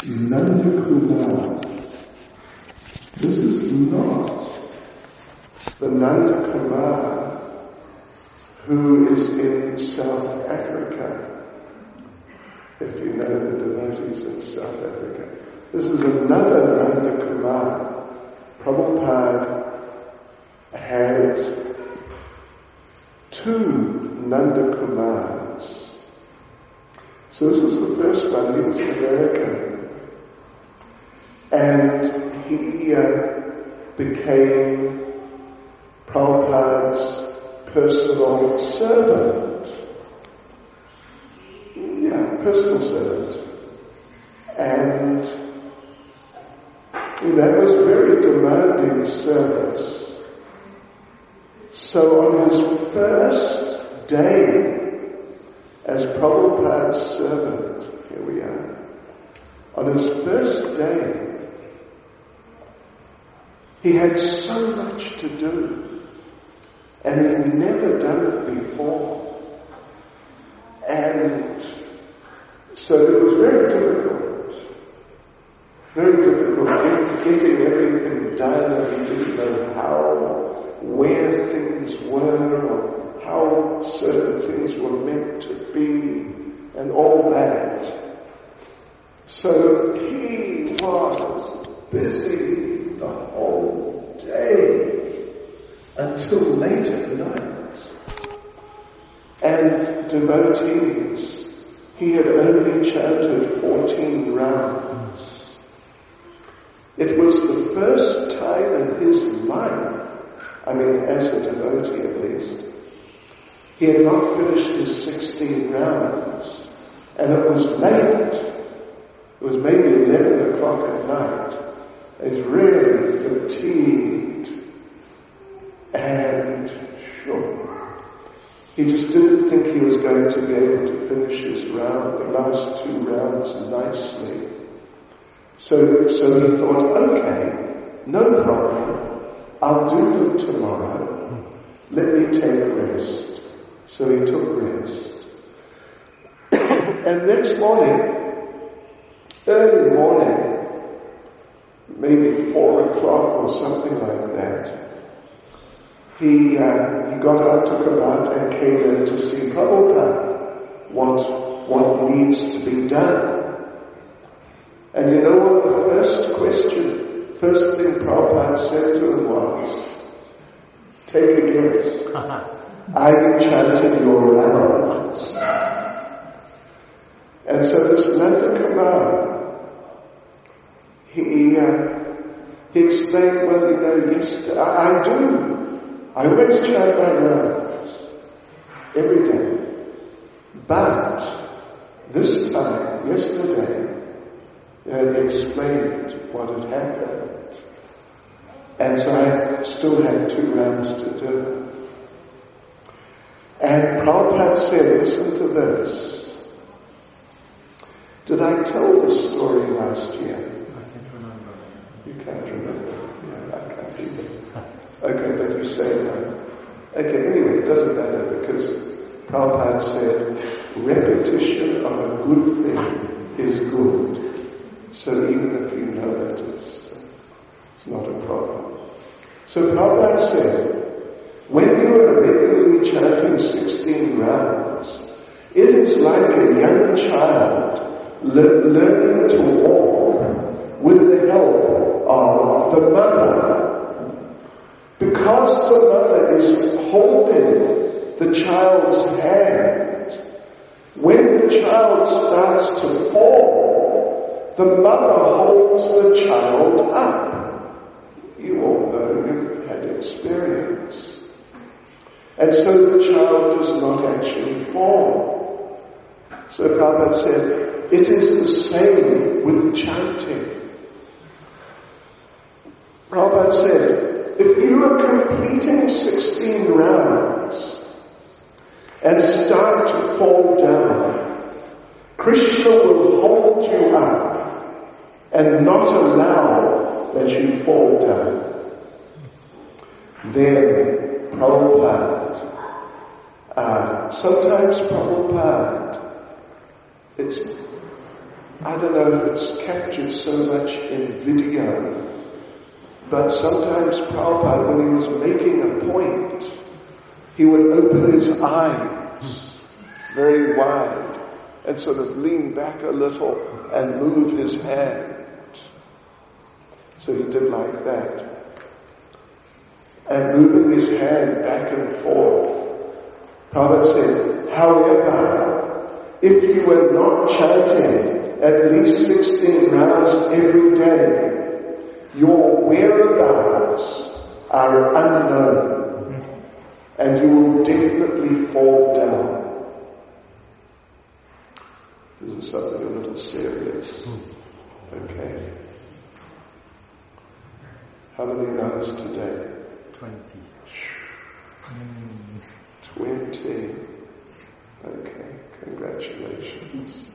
Nanda Kumar. This is not the Nanda Kumar who is in South Africa, if you know the devotees in South Africa. This is another Nanda Kumar. Prabhupada had two Nanda Kumars. So this was the first one. He was American. And he became Prabhupada's personal servant. Personal servant. And that was very demanding service. So on his first day as Prabhupada's servant, here we are, on his first day, he had so much to do, and he'd never done it before. And so it was very difficult getting everything done, and he didn't know where things were, or how certain things were meant to be, and all that. So he was busy the whole day until late at night. And devotees, he had only chanted 14 rounds. It was the first time in his life, as a devotee at least, he had not finished his 16 rounds, and it was late. It was maybe 11 o'clock at night. He's really fatigued, and he just didn't think he was going to be able to finish his round, the last two rounds, nicely. So he thought, okay, no problem, I'll do them tomorrow. Let me take rest. So he took rest. And next morning, early morning, maybe 4 o'clock or something like that, he got out, took a bath, and came in to see Prabhupada, what needs to be done. And you know what the first thing Prabhupada said to him was, take a guess. Are you chanting your rounds? And so this Nanda Kumar, he explained, yes, I do. I always chant my rounds every day. But this time, yesterday, he explained what had happened. And so I still had 2 rounds to do. And Prabhupada said, listen to this. Did I tell this story last year? I can't remember. You can't remember? Yeah, I can't either. Okay, but you say no. Okay, anyway, it doesn't matter because Prabhupada said, repetition of a good thing is good. So even if you know it, it's not a problem. So Prabhupada said, when you are regularly chanting 16 rounds, it is like a young child learning to walk with the help of the mother. Because the mother is holding the child's hand, when the child starts to fall, the mother holds the child up. You all know, you've had experience. And so the child does not actually fall. So Prabhupada said, it is the same with chanting. Prabhupada said, if you are completing 16 rounds and start to fall down, Krishna will hold you up and not allow that you fall down. Then Prabhupada, sometimes Prabhupada, I don't know if it's captured so much in video, but sometimes Prabhupada, when he was making a point, he would open his eyes very wide and sort of lean back a little and move his hand. So he did like that. And moving his hand back and forth. Prabhupada said, however, if you were not chanting at least 16 rounds every day, your whereabouts are unknown and you will definitely fall down. This is something a little serious. Okay. How many rounds today? 20. 20. Okay, congratulations.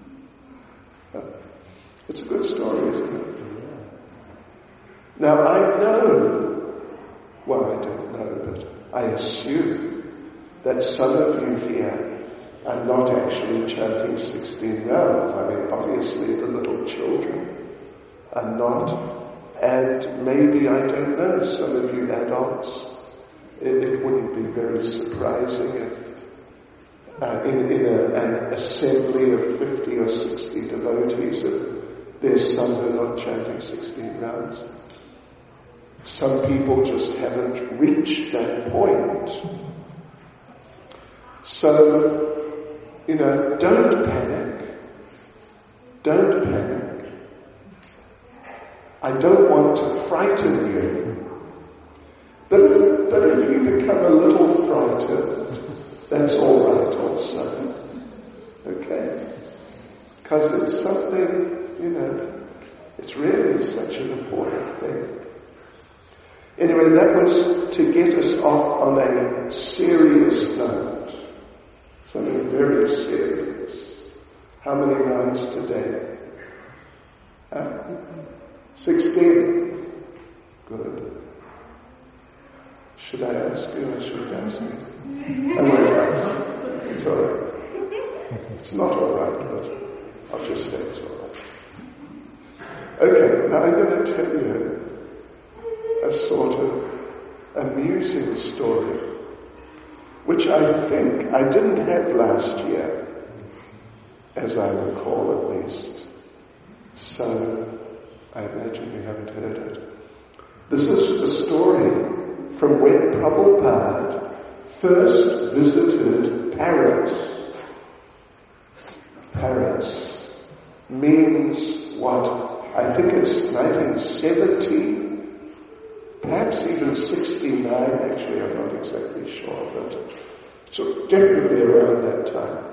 It's a good story, isn't it? Now I know, well I don't know, but I assume that some of you here are not actually chanting 16 rounds. I mean, obviously the little children are not. And maybe, I don't know, some of you adults, it wouldn't be very surprising if in an assembly of 50 or 60 devotees, if there's some who are not chanting 16 rounds. Some people just haven't reached that point. So, don't panic. Don't panic. I don't want to frighten you. But if you become a little frightened, that's all right also. Okay? Because it's something, it's really such an important thing. Anyway, that was to get us off on a serious note. Something very serious. How many rounds today? 16. Good. Should I ask you or should I ask you? I won't ask. It's all right. It's not all right, but I'll just say it's all right. Okay, now I'm going to tell you a sort of amusing story, which I think I didn't have last year, as I recall at least. So, I imagine you haven't heard it. This is the story from when Prabhupada first visited Paris. Paris means what? I think it's 1970, perhaps even 69, actually I'm not exactly sure, but so definitely around that time.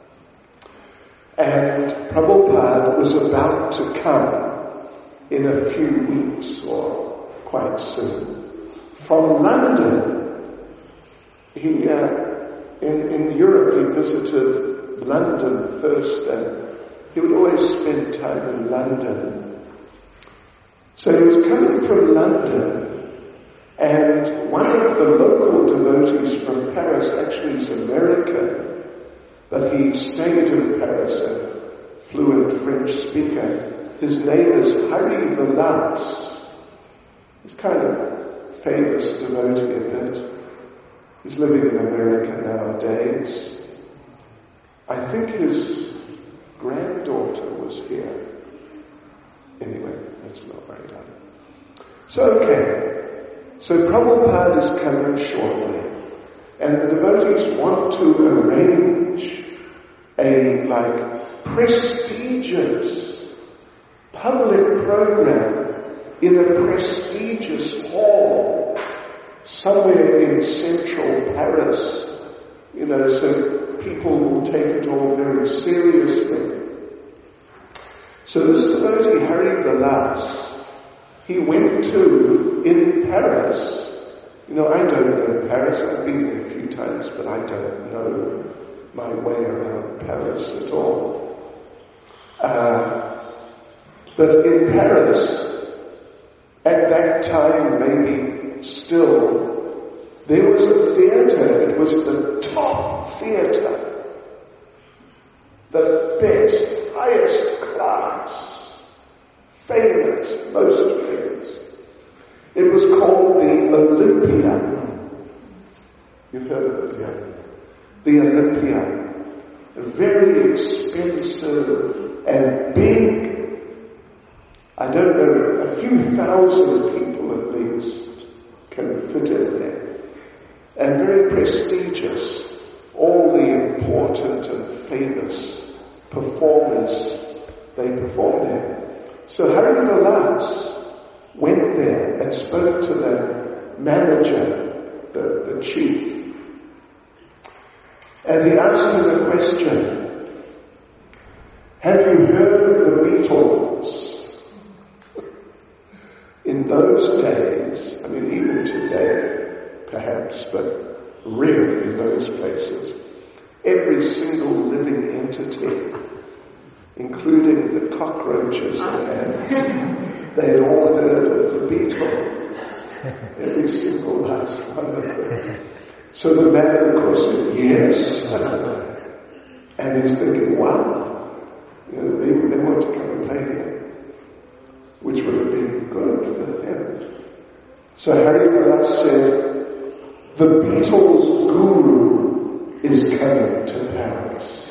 And Prabhupada was about to come in a few weeks or quite soon from London. He in Europe he visited London first, and he would always spend time in London. So he was coming from London, and one of the local devotees from Paris, actually he's American, but he stayed in Paris, a fluent French speaker. His name is Hari Vilas. He's kind of famous devotee a bit. He's living in America nowadays. I think his granddaughter was here. Anyway, that's not very done. So, okay. So Prabhupada is coming shortly. And the devotees want to arrange a, prestigious public program in a prestigious hall somewhere in central Paris, so people will take it all very seriously. So this devotee, Hari Vilas, he went to, in Paris, I don't know Paris, I've been there a few times, but I don't know my way around Paris at all. But in Paris, at that time, maybe still, there was a theatre. It was the top theatre, the best, highest class most famous. It was called the Olympia. You've heard of it, yeah? The Olympia. A very expensive and big, I don't know, a few thousand people at least can fit in there. And very prestigious. All the important and famous performers, they perform there. So Hari Vilas went there and spoke to the manager, the chief. And he asked him a question. Have you heard of the Beatles? In those days, I mean even today, perhaps, but rare in those places, every single living entity, including the cockroaches they had all heard of the Beatles. Every single last one of them. So the man, of course, said yes. And he's thinking, wow, maybe they want to come and play here, which would have been good for him. So Hari Vilas said, the Beatles guru is coming to Paris.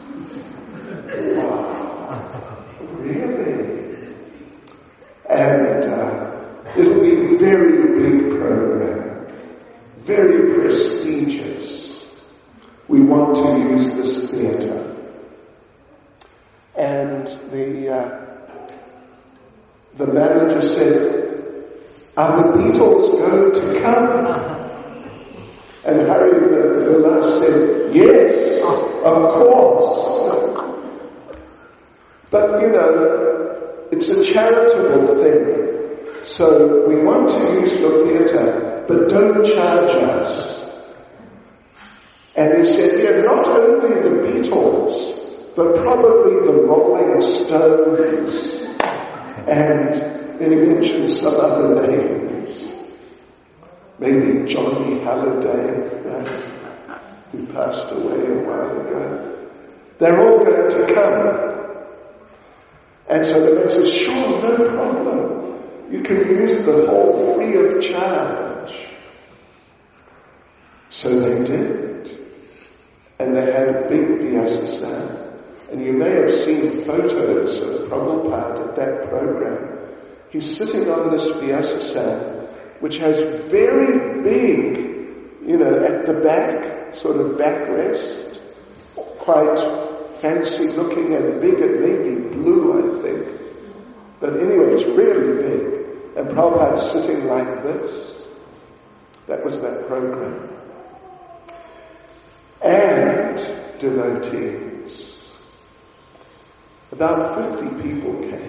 Wow, really? And it'll be a very big program, very prestigious. We want to use this theatre. And the manager said, are the Beatles going to come? And Hari Vilas said, yes, of course. But it's a charitable thing. So we want to use your theatre, but don't charge us. And he said, yeah, not only the Beatles, but probably the Rolling Stones. And then he mentioned some other names. Maybe Johnny Halliday, who passed away a while ago. They're all going to come. And so the man says, sure, no problem. You can use the hall free of charge. So they did. And they had a big Vyasa. And you may have seen photos of Prabhupada at that program. He's sitting on this Vyasa, which has very big, at the back, sort of backrest, quite fancy looking and big and maybe blue, I think. But anyway, it's really big. And Prabhupada's sitting like this. That was that program. And devotees. About 50 people came.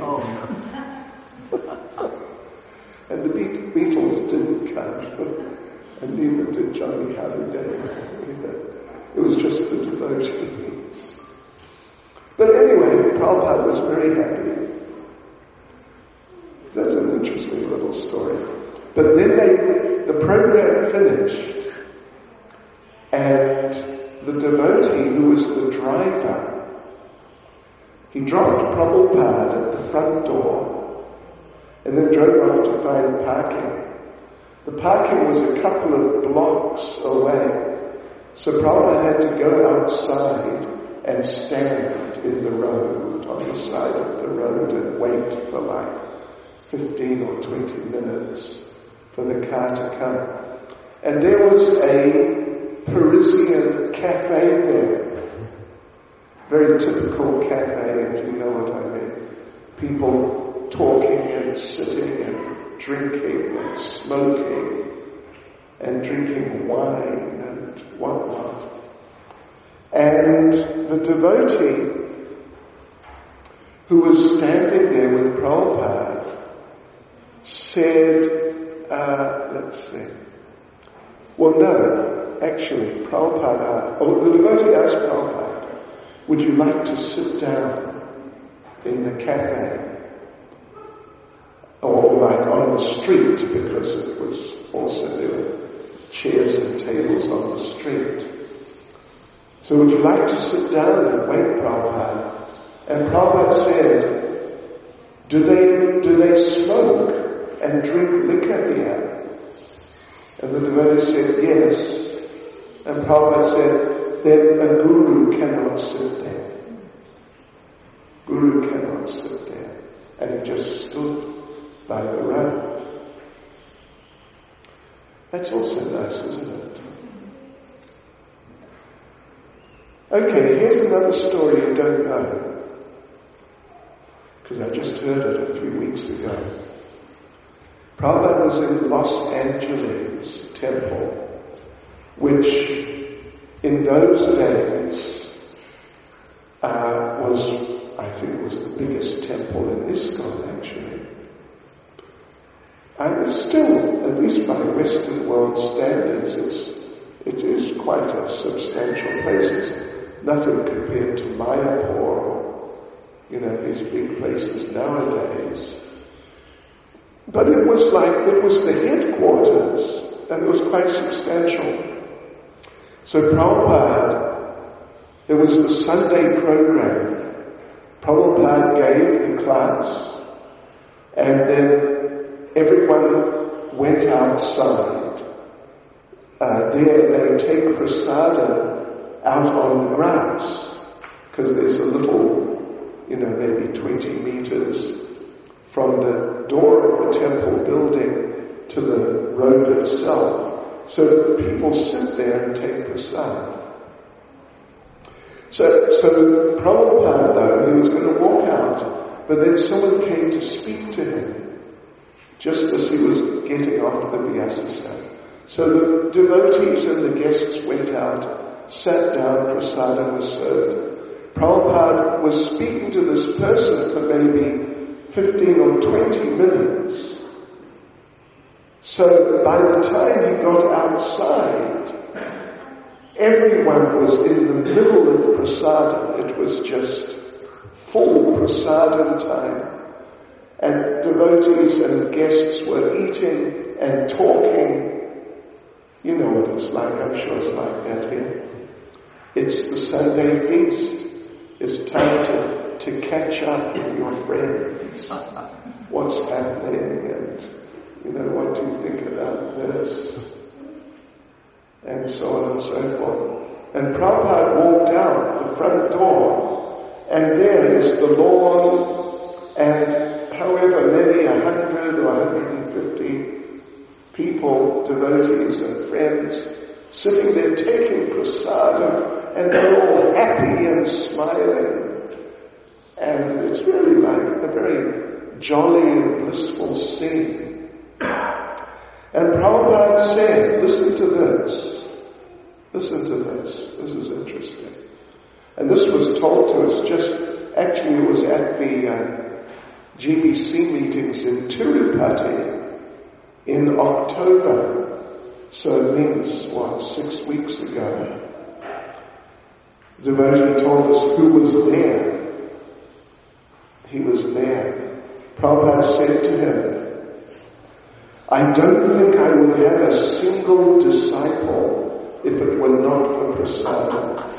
And the Beatles didn't come, and neither did Johnny Halliday either. It was just the devotees. But anyway, Prabhupada was very happy. That's an interesting little story. But then the program finished, and the devotee who was the driver, he dropped Prabhupada at the front door, and then drove off to find parking. The parking was a couple of blocks away. So Prabhupada had to go outside and stand in the road, on the side of the road, and wait for like 15 or 20 minutes for the car to come. And there was a Parisian cafe there. Very typical cafe, if you know what I mean. People talking and sitting and drinking and smoking and drinking wine and whatnot. And the devotee who was standing there with Prabhupada said, let's see. Well, no, actually, Prabhupada, the devotee asked Prabhupada, would you like to sit down in the cafe? Or like on the street, because it was also there were chairs and tables on the street. So would you like to sit down and wait, Prabhupada? And Prabhupada said, do they do they smoke and drink liquor here? And the devotee said, yes. And Prabhupada said, then a guru cannot sit there. Guru cannot sit there. And he just stood by the road. That's also nice, isn't it? Okay, here's another story you don't know, because I just heard it a few weeks ago. Prabhupada was in Los Angeles temple, which in those days I think it was the biggest temple in ISKCON actually. And it's still, at least by Western world standards, it is quite a substantial place. It's nothing compared to Mayapur, these big places nowadays. But it was the headquarters, and it was quite substantial. So Prabhupada, there was the Sunday program. Prabhupada gave the class, and then everyone went outside. There they take prasadam out on the grass, because there's a little, maybe 20 meters from the door of the temple building to the road itself. So people sit there and take prasadam. So Prabhupada, though, he was going to walk out, but then someone came to speak to him, just as he was getting off the Vyasasana. So the devotees and the guests went out, sat down, prasadam was served. Prabhupada was speaking to this person for maybe 15 or 20 minutes. So by the time he got outside, everyone was in the middle of prasadam. It was just full prasadam time. And devotees and guests were eating and talking. You know what it's like, I'm sure it's like that here. It's the Sunday feast. It's time to catch up with your friends. What's happening and, what do you think about this? And so on and so forth. And Prabhupada walked out the front door, and there is the lawn, and however many, 100 or 150 people, devotees and friends, sitting there taking prasadam, and they're all happy and smiling. And it's really like a very jolly and blissful scene. And Prabhupada said, listen to this. Listen to this. This is interesting. And this was told to us actually it was at the GBC meetings in Tirupati in October. So it means, 6 weeks ago. The devotee told us who was there. He was there. Prabhupada said to him, I don't think I would have a single disciple if it were not for prasadam.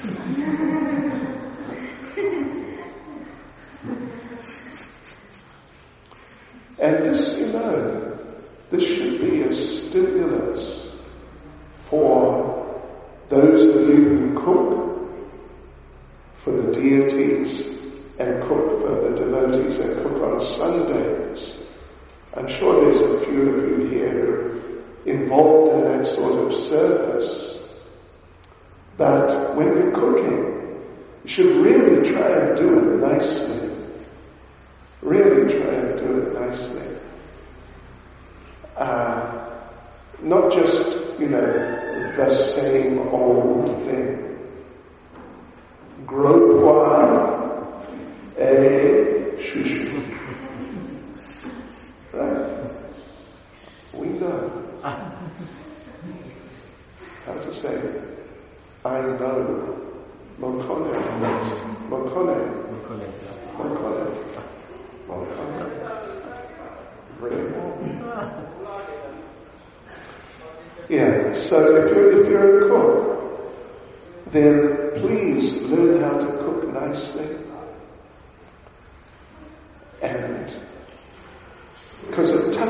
And this, this should be a stimulus for those of you who cook for the deities and cook for the devotees and cook on Sundays. I'm sure there's a few of you here who are involved in that sort of service. But when you're cooking, you should really try and do it nicely. Really try and do it nicely. Not just, the same old thing. Gros pois et chouchou. Right? We know how to say it. I know. Mokone. Yeah, so if you're a cook, then please learn how to cook nicely. And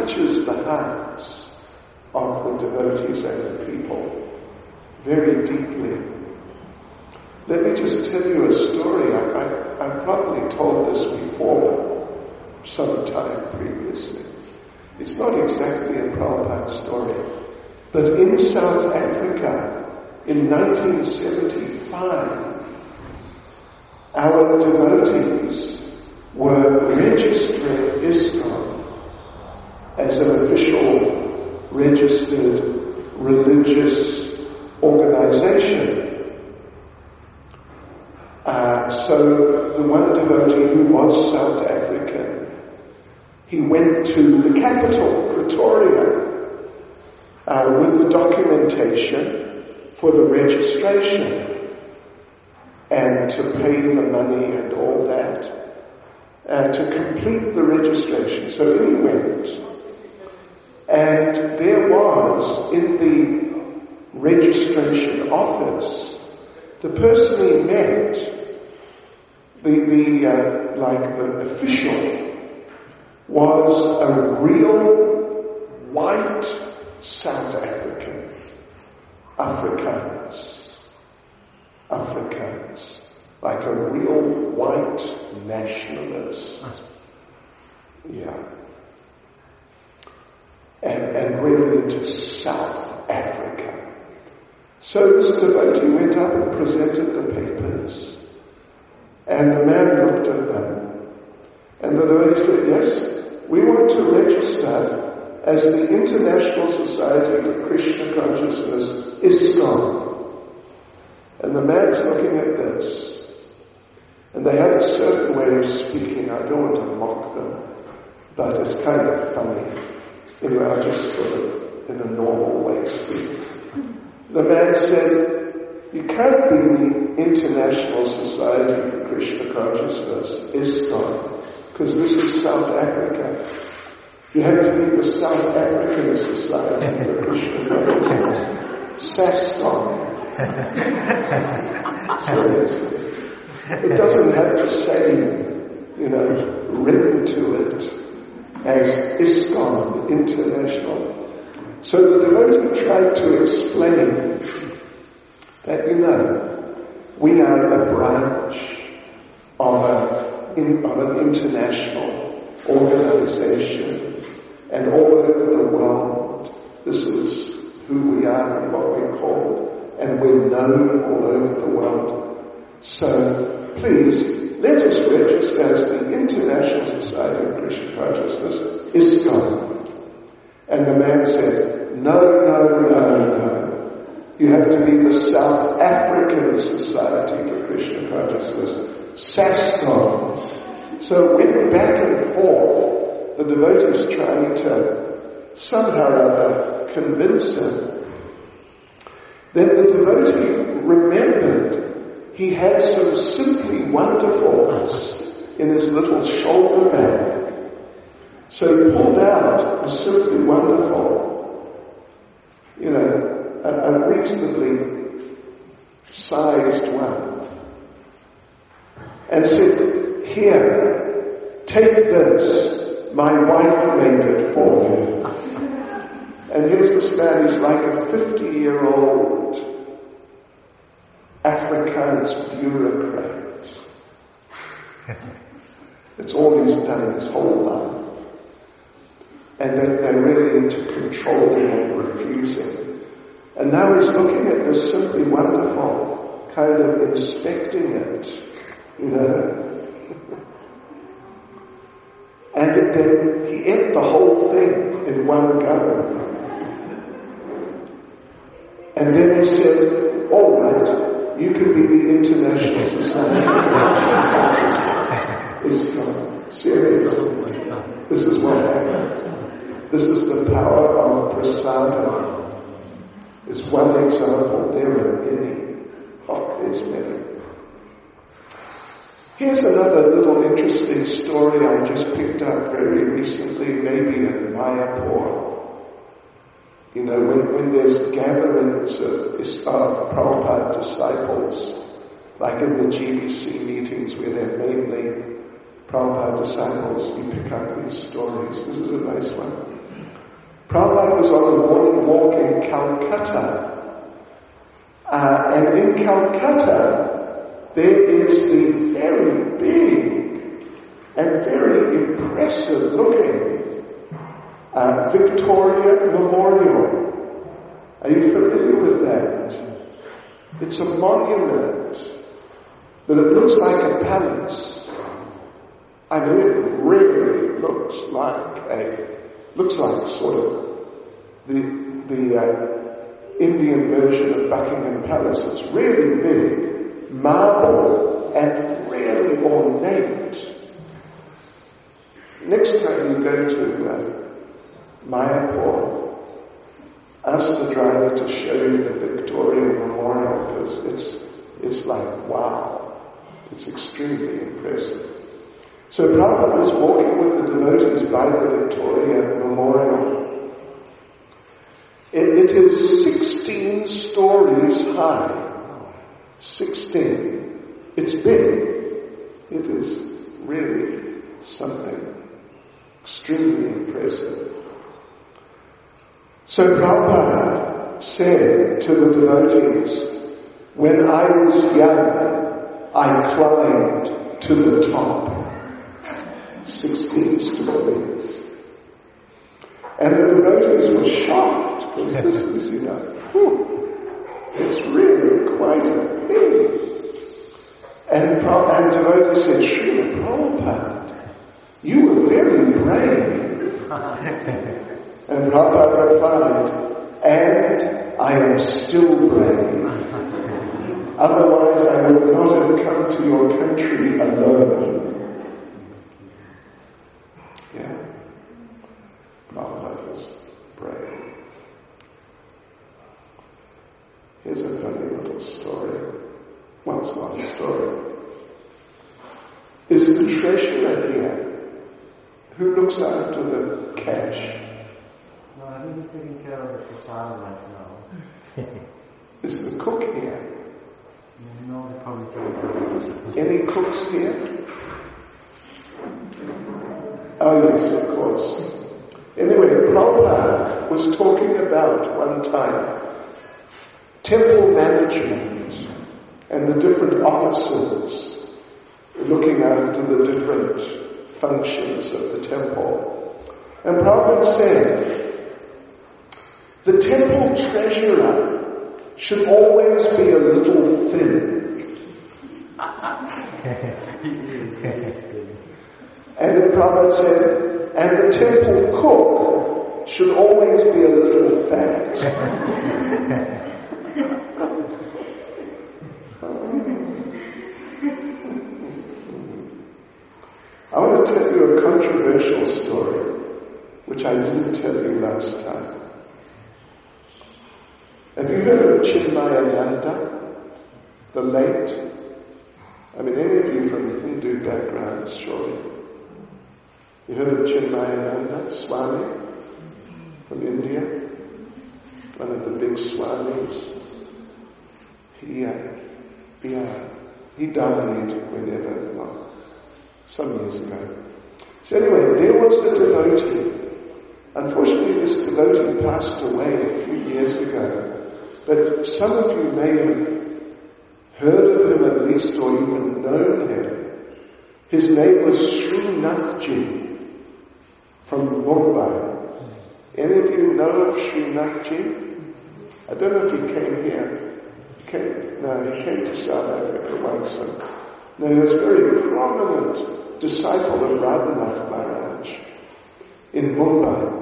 touches the hearts of the devotees and the people very deeply. Let me just tell you a story. I've probably told this before, sometime previously. It's not exactly a Prabhupada story, but in South Africa, in 1975, our devotees were registering ISKCON as an official registered religious organization. So the one devotee who was South African, he went to the capital, Pretoria, with the documentation for the registration and to pay the money and all that, to complete the registration. So he went, and there was in the registration office, the person he met, the official, was a real white South African, Afrikaans, like a real white nationalist. Yeah. And really into South Africa. So this devotee went up and presented the papers. And the man looked at them. And the devotee said, yes, we want to register as the International Society for Krishna Consciousness, ISKCON. And the man's looking at this. And they have a certain way of speaking. I don't want to mock them, but it's kind of funny. Anyway, I'll just sort of, in a normal way, speak. The man said, you can't be the International Society for Krishna Consciousness, ISKCON, because this is South Africa. You have to be the South African Society for Krishna Consciousness, SASCON. Seriously. It doesn't have the same, written to it as ISKCON International. So the devotee tried to explain that, we are a branch of an international organization, and all over the world, this is who we are and what we're called, and we're known all over the world. So, please, let us register as the International Society of Krishna Consciousness, ISKCON. And the man said, no. You have to be the South African Society for Krishna Consciousness, SASCON. So it went back and forth. The devotees trying to somehow or other convince him. Then the devotee remembered he had some Simply Wonderfuls in his little shoulder bag. So he pulled out a Simply Wonderful, a reasonably sized one, and said, here, take this, my wife made it for you. And here's this man, he's like a 50-year-old Afrikaans bureaucrat. It's all he's done his whole life. And they're really into controlling and refusing. And now he's looking at this Simply Wonderful, kind of inspecting it, And then he ate the whole thing in one go. And then he said, all right, you can be the International Society. It's serious. This is what happened. This is the power of prasada. It's one example, there are many. There's many. Here's another little interesting story I just picked up very recently, maybe in Mayapur. When there's gatherings of Prabhupada disciples, like in the GBC meetings where they're mainly Prabhupada disciples, you pick up these stories. This is a nice one. Prabhupada was on a morning walk in Calcutta. And in Calcutta, there is the very big and very impressive looking Victoria Memorial. Are you familiar with that? It's a monument, but it looks like a palace. I mean, it really looks like sort of the Indian version of Buckingham Palace. It's really big, marble, and really ornate. Next time you go to Mayapur, ask the driver to show you the Victoria Memorial, because it's like, wow, it's extremely impressive. So Prabhupada was walking with the devotees by the Victoria Memorial. It is 16 stories high. 16. It's big. It is really something extremely impressive. So Prabhupada said to the devotees, when I was young, I climbed to the top. 16 stories. And the devotees were shocked, because this is, it's really quite a thing. And devotees said, Srila Prabhupada, you were very brave. And Prabhupada replied, and I am still brave. Otherwise I would not have come to your country alone. Yeah. Prabhupada was brave. Here's a funny little story. Well, it's not a story. Is the treasurer here? Who looks after the cash? No, I think he's taking care of the prasad right now. Is the cook here? No, they're probably taking care of it. Any cooks here? Oh yes, of course. Anyway, Prabhupada was talking about one time temple management and the different officers looking after the different functions of the temple. And Prabhupada said, the temple treasurer should always be a little thin. And then Prabhupada said, and the temple cook should always be a little fat. I want to tell you a controversial story, which I didn't tell you last time. Have you heard of Chinmayananda, the late? I mean, any of you from Hindu backgrounds, surely. You heard of Chinmayananda Swami from India? One of the big Swamis. He died whenever, some years ago. So anyway, there was a devotee. Unfortunately, this devotee passed away a few years ago. But some of you may have heard of him at least, or even known him. His name was Srinathji from Mumbai. Any of you know of Srinathji? I don't know if he came here. He came to South Africa once. No, he was a very prominent disciple of Radhanath Maharaj in Mumbai.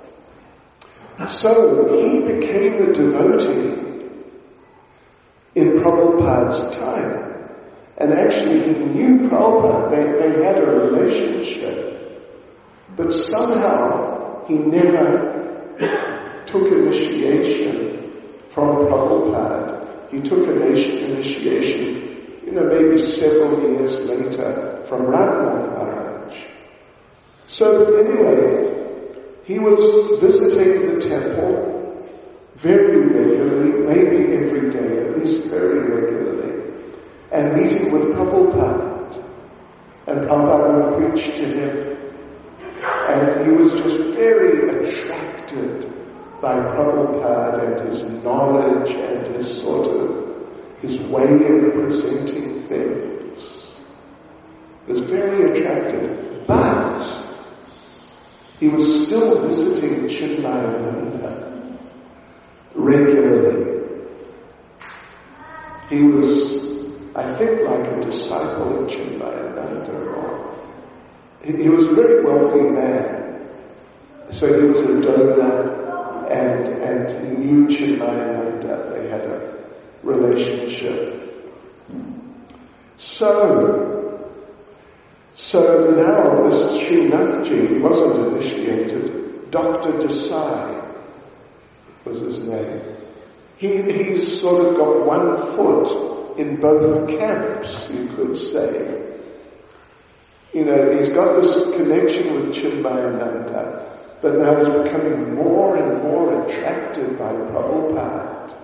So he became a devotee in Prabhupada's time. And actually he knew Prabhupada. They had a relationship. But somehow he never took initiation from Prabhupada. He took initiation, maybe several years later from Radhanath Maharaj. So anyway, he was visiting the temple very regularly, maybe every day, at least very regularly, and meeting with Prabhupada. And Prabhupada would preach to him, and he was just very attracted by Prabhupada and his knowledge and his way of presenting things. It was very attractive. But he was still visiting Chinmayananda regularly. He was, I think, like a disciple of Chinmayananda. He was a very wealthy man. So he was a donor and he knew Chinmayananda. They had a relationship. So now this Srinathji, he wasn't initiated, Dr. Desai was his name. He's sort of got one foot in both camps, you could say. You know, he's got this connection with Chinmayananda, but now he's becoming more and more attracted by Prabhupada.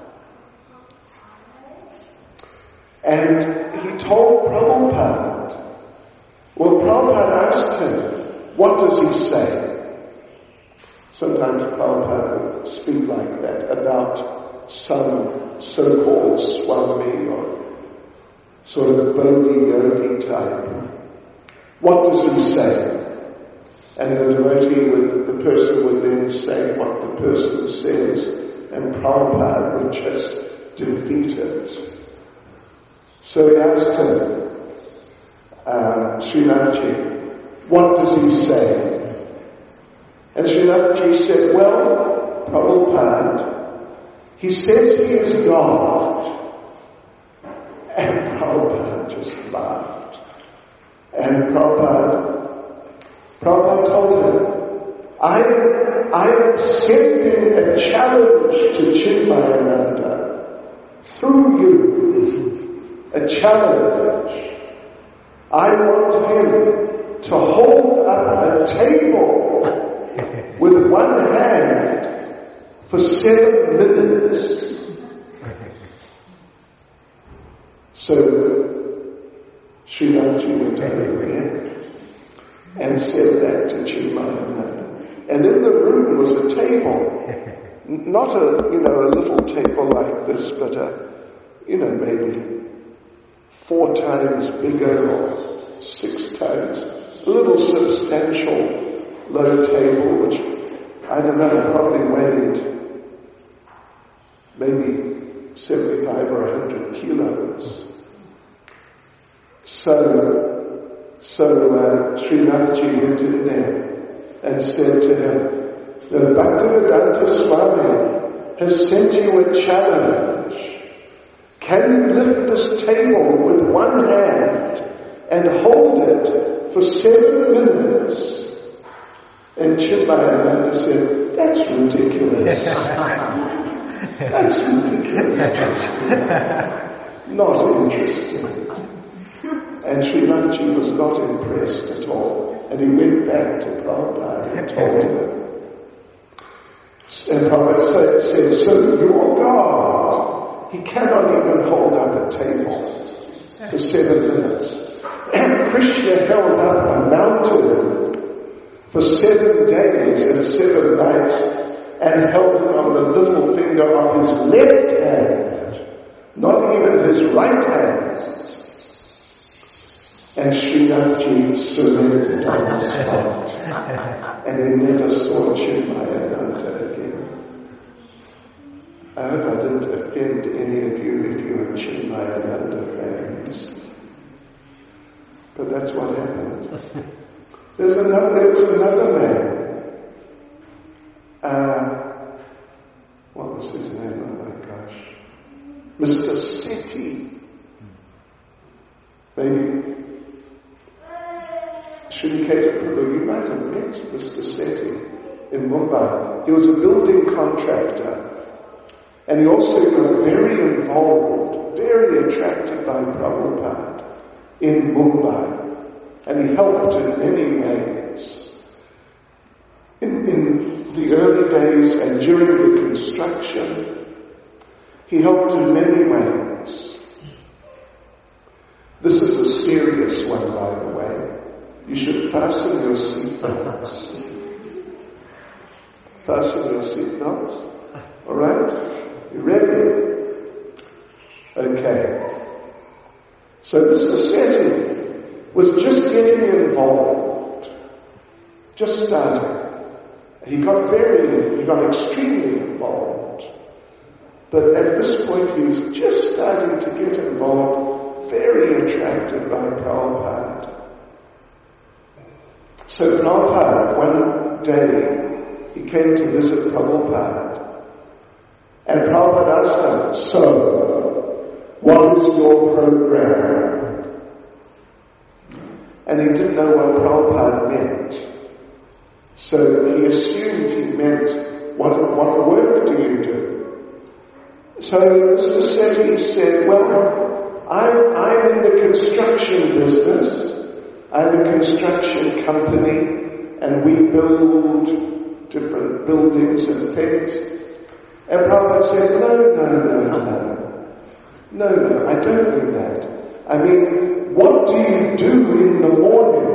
And he told Prabhupada, well, Prabhupada asked him, what does he say? Sometimes Prabhupada would speak like that about some so-called Swami or sort of Bodhi Yogi type. What does he say? And the person would then say what the person says, and Prabhupada would just defeat it. So he asked him, Srinathji, what does he say? And Srinathji said, well, Prabhupada, he says he is God. And Prabhupada just laughed. And Prabhupada told him, I am sending a challenge to Chinmayananda through you. A challenge. I want him to hold up a table with one hand for 7 minutes. So Srinathji went over there and said that to Chinmayananda. And in the room was a table. Not a little table like this, but maybe 4 times bigger or 6 times. A little substantial low table, which, I don't know, probably weighed maybe 75 or 100 kilos. So Srinathji went in there and said to him, the Bhaktivedanta Swami has sent you a challenge. Can you lift this table with one hand and hold it for 7 minutes? And Chinmayananda said, that's ridiculous. That's ridiculous. Not interesting. And Srinathji was not impressed at all. And he went back to Prabhupada and told him. And Prabhupada said, so you're God. He cannot even hold up a table for 7 minutes. And Krishna held up a mountain for 7 days and 7 nights and held it on the little finger of his left hand, not even his right hand. And Srinathji surrendered on the spot. And he never saw Chinmayananda again. I hope I didn't offend any of you if you were Chinmayananda fans. But that's what happened. There was another man. What was his name? Oh my gosh. Mr. Sethi. Maybe Shriketa Prabhu, you might have met Mr. Sethi in Mumbai. He was a building contractor. And he also got very involved, very attracted by Prabhupada in Mumbai. And he helped in many ways. In the early days and during the construction, he helped in many ways. This is a serious one, by the way. You should fasten your seatbelts. Fasten your seatbelts. All right? You ready? Okay. So Mr. Sethi was just getting involved, just starting. He got extremely involved. But at this point he was just starting to get involved, very attracted by Prabhupada. So Prabhupada, one day, he came to visit Prabhupada. And Prabhupada asked him, "So, what is your program?" And he didn't know what Prabhupada meant. So he assumed he meant, what work do you do? So Mr. Sethi said, "Well, I'm in the construction business. I have a construction company, and we build different buildings and things." And Prabhupada said, No, I don't do that. I mean, what do you do in the morning?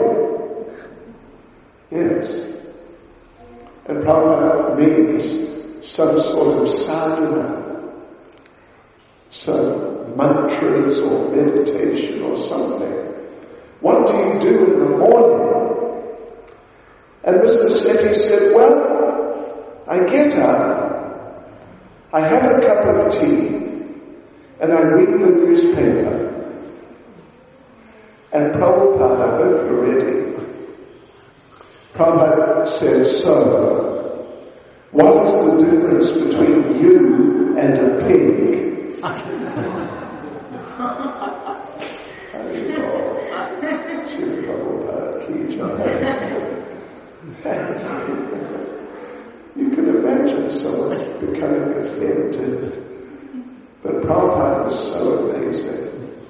Yes. And Prabhupada means some sort of sadhana, some mantras or meditation or something. What do you do in the morning? And Mr. Sethi said, "Well, I get up, I have a cup of tea, and I read the newspaper." And Prabhupada, I hope you're ready. Prabhupada said, "So, what is the difference between you and a pig?" You can imagine someone becoming offended. But Prabhupada was so amazing.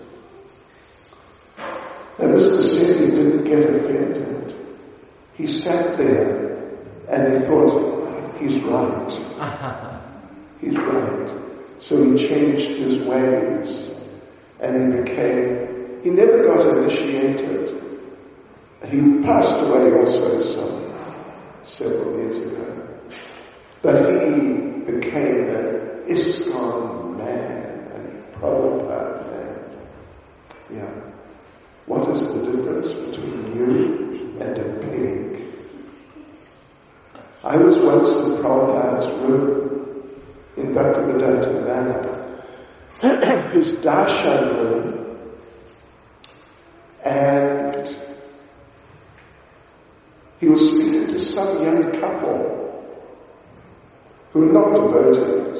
And Mr. Sethi didn't get offended. He sat there and he thought, he's right. He's right. So he changed his ways and he never got initiated. He passed away also several years ago. But he became an ISKCON man and Prabhupada man. Yeah. What is the difference between you and a pig? I was once in Prabhupada's room in Bhaktivedanta Manor, his darshan room, and he was speaking to some young couple who were not devotees.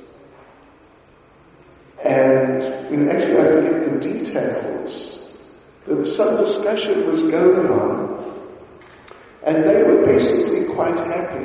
And actually I forget the details. There was some discussion was going on, and they were basically quite happy.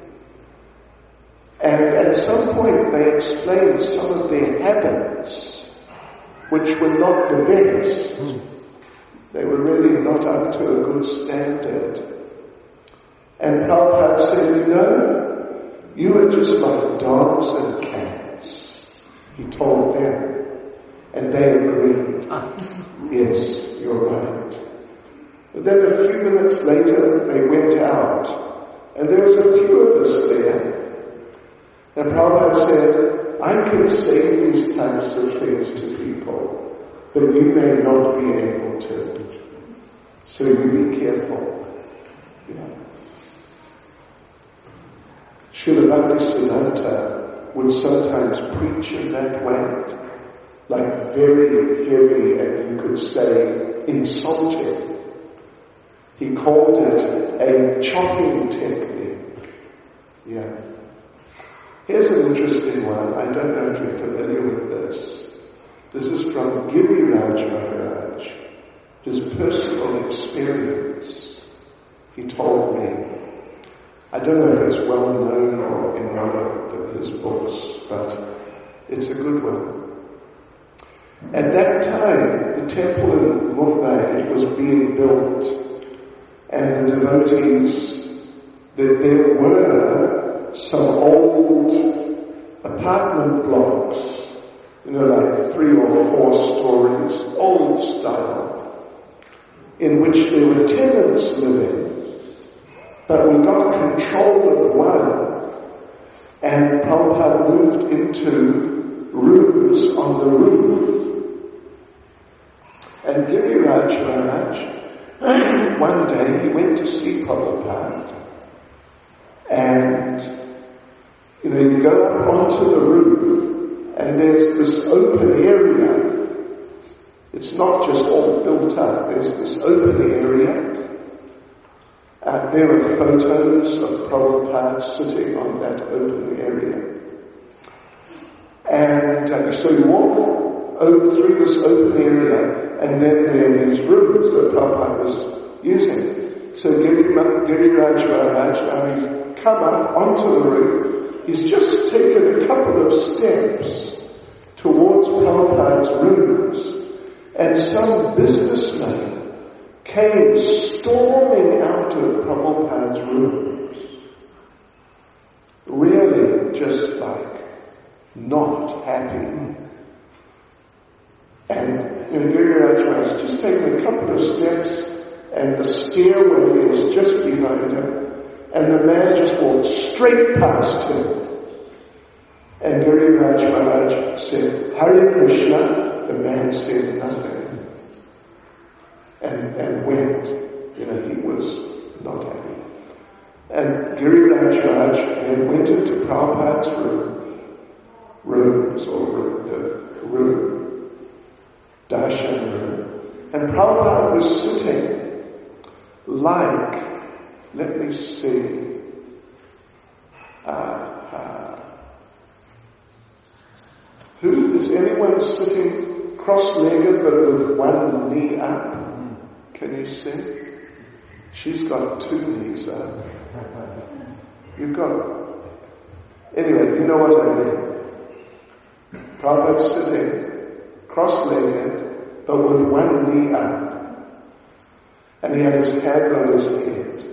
And at some point they explained some of their habits, which were not the best. They were really not up to a good standard. And Prabhupada said, you are just like dogs and cats. He told them. And they agreed. Yes, you're right. But then a few minutes later, they went out. And there was a few of us there. And Prabhupada said, I can say these types of things to people, but you may not be able to. So you be careful. Srila Bhaktisiddhanta would sometimes preach in that way, like very heavy and you could say insulting. He called it a chopping technique. Yeah. Here's an interesting one. I don't know if you're familiar with this. This is from Giriraj Maharaj, his personal experience. He told me, I don't know if it's well known or in one of his books, but it's a good one. At that time, the temple in Mumbai was being built, and the devotees, there were some old apartment blocks, like 3 or 4 stories, old style, in which there were tenants living. But we got control of one, and Prabhupada moved into rooms on the roof. And Giriraj Maharaj, one day he went to see Prabhupada, and you go up onto the roof, and there's this open area. It's not just all built up. There's this open area. There are photos of Prabhupada sitting on that open area. And so you walk through this open area, and then there are these rooms that Prabhupada was using. So Giriraj Maharaj, he's come up onto the roof. He's just taken a couple of steps towards Prabhupada's rooms, and some businessman came storming out of Prabhupada's rooms. Really just not happy. And Giriraj Maharaj just taken a couple of steps, and the stairway was just behind him, and the man just walked straight past him. And Giriraj Maharaj said, Hare Krishna. The man said nothing and went. He was not happy. And Giriraj Maharaj went into Prabhupada's rooms, or the room, darshan room. And Prabhupada was sitting let me see, is anyone sitting cross-legged but with one knee up? Can you see? She's got two knees up. You've got... Anyway, you know what I mean. Prabhupada's sitting cross-legged but with one knee up. And he had his hand on his head.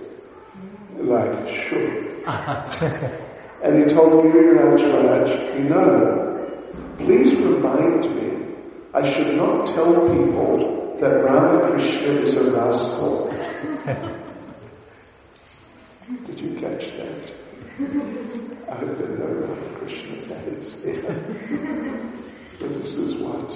Sure. And he told Giriraj Maharaj, please remind me, I should not tell people that Ramakrishna is a rascal. Did you catch that? I hope there are no Ramakrishna fans here. But this is what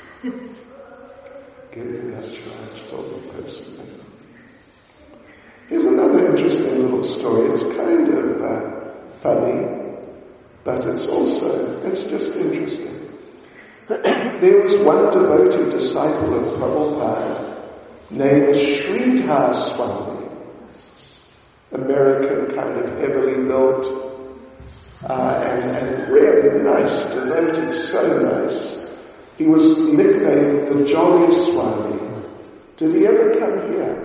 Giriraj Maharaj told me personally. Here's another interesting little story. It's kind of funny, but it's just interesting. There was one devoted disciple of Prabhupada named Sridhar Swami, American, kind of heavily built, and really nice, devotee, so nice. He was nicknamed the Jolly Swami. Did he ever come here?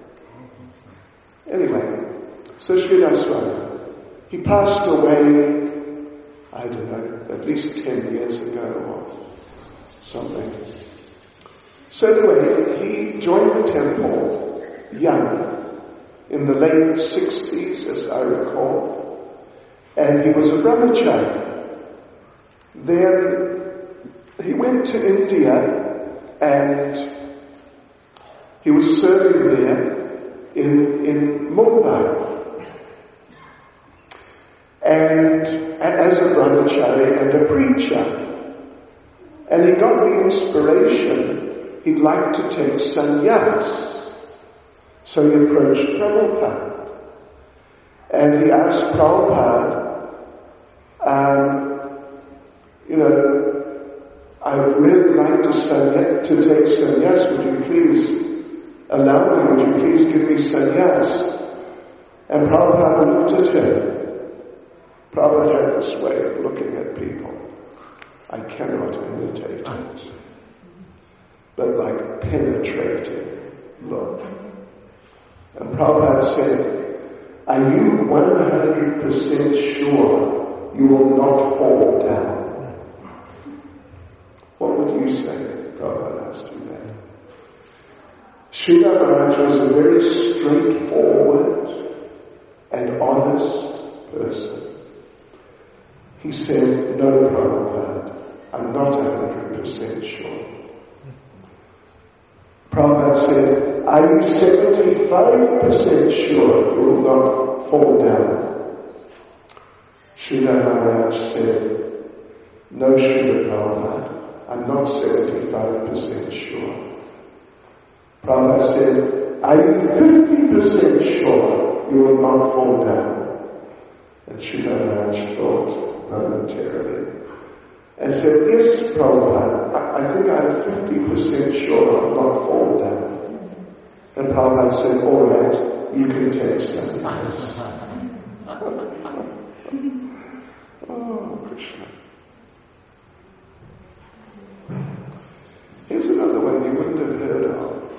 Anyway, so Sridhar Swami, he passed away, I don't know, at least 10 years ago or something. So anyway, he joined the temple young, in the late 60s as I recall, and he was a brahmachari. Then he went to India and he was serving there in Mumbai. And as a brahmachari and a preacher. And he got the inspiration he'd like to take sannyas. So he approached Prabhupada. And he asked Prabhupada, I would really like to take sannyas. Would you please allow me? Would you please give me sannyas? And Prabhupada looked at him. Prabhupada had this way of looking at people. I cannot imitate it. But penetrating look. And Prabhupada said, are you 100% sure you will not fall down? What would you say? Prabhupada asked you that. Sridhar Maharaj was a very straightforward and honest person. He said, no, Prabhupada, I'm not 100% sure. Prabhupada said, are you 75% sure you will not fall down? Srila Maharaj said, no, Srila Prabhupada, I'm not 75% sure. Prabhupada said, are you 50% sure you will not fall down? And Srila Maharaj thought momentarily and said, yes, Prabhupada, I think I'm 50% sure I'll not fall down. And Prabhupada said, all right, you can take some. Oh, Krishna. Here's another one you wouldn't have heard of.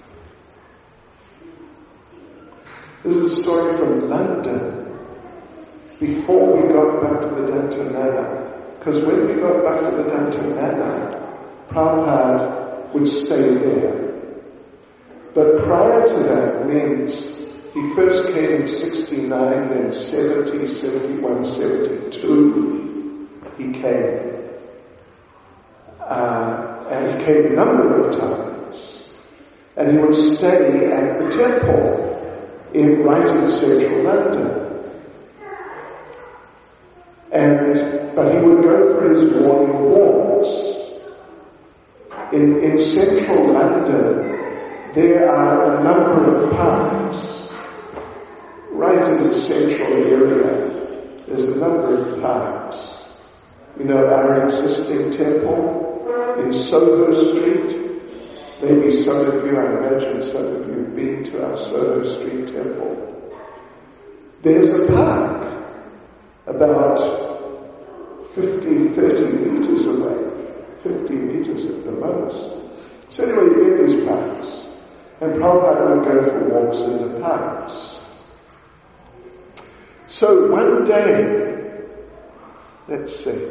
This is a story from London before we got back to the Dantanana. Because when we got back to the Dantanana, Prabhupada would stay there. But prior to that means he first came in 69, then 70, 71, 72. He came. And he came a number of times. And he would stay at the temple right in central London. But he would go for his morning walks. In central London, there are a number of parks. Right in the central area, there's a number of parks. You know, our existing temple in Soho Street. Maybe some of you, I imagine some of you have been to our Soho Street temple. There's a park about 30 meters away, 50 meters at the most. So anyway, you get these parks. And Prabhupada would go for walks in the parks. So one day, let's see.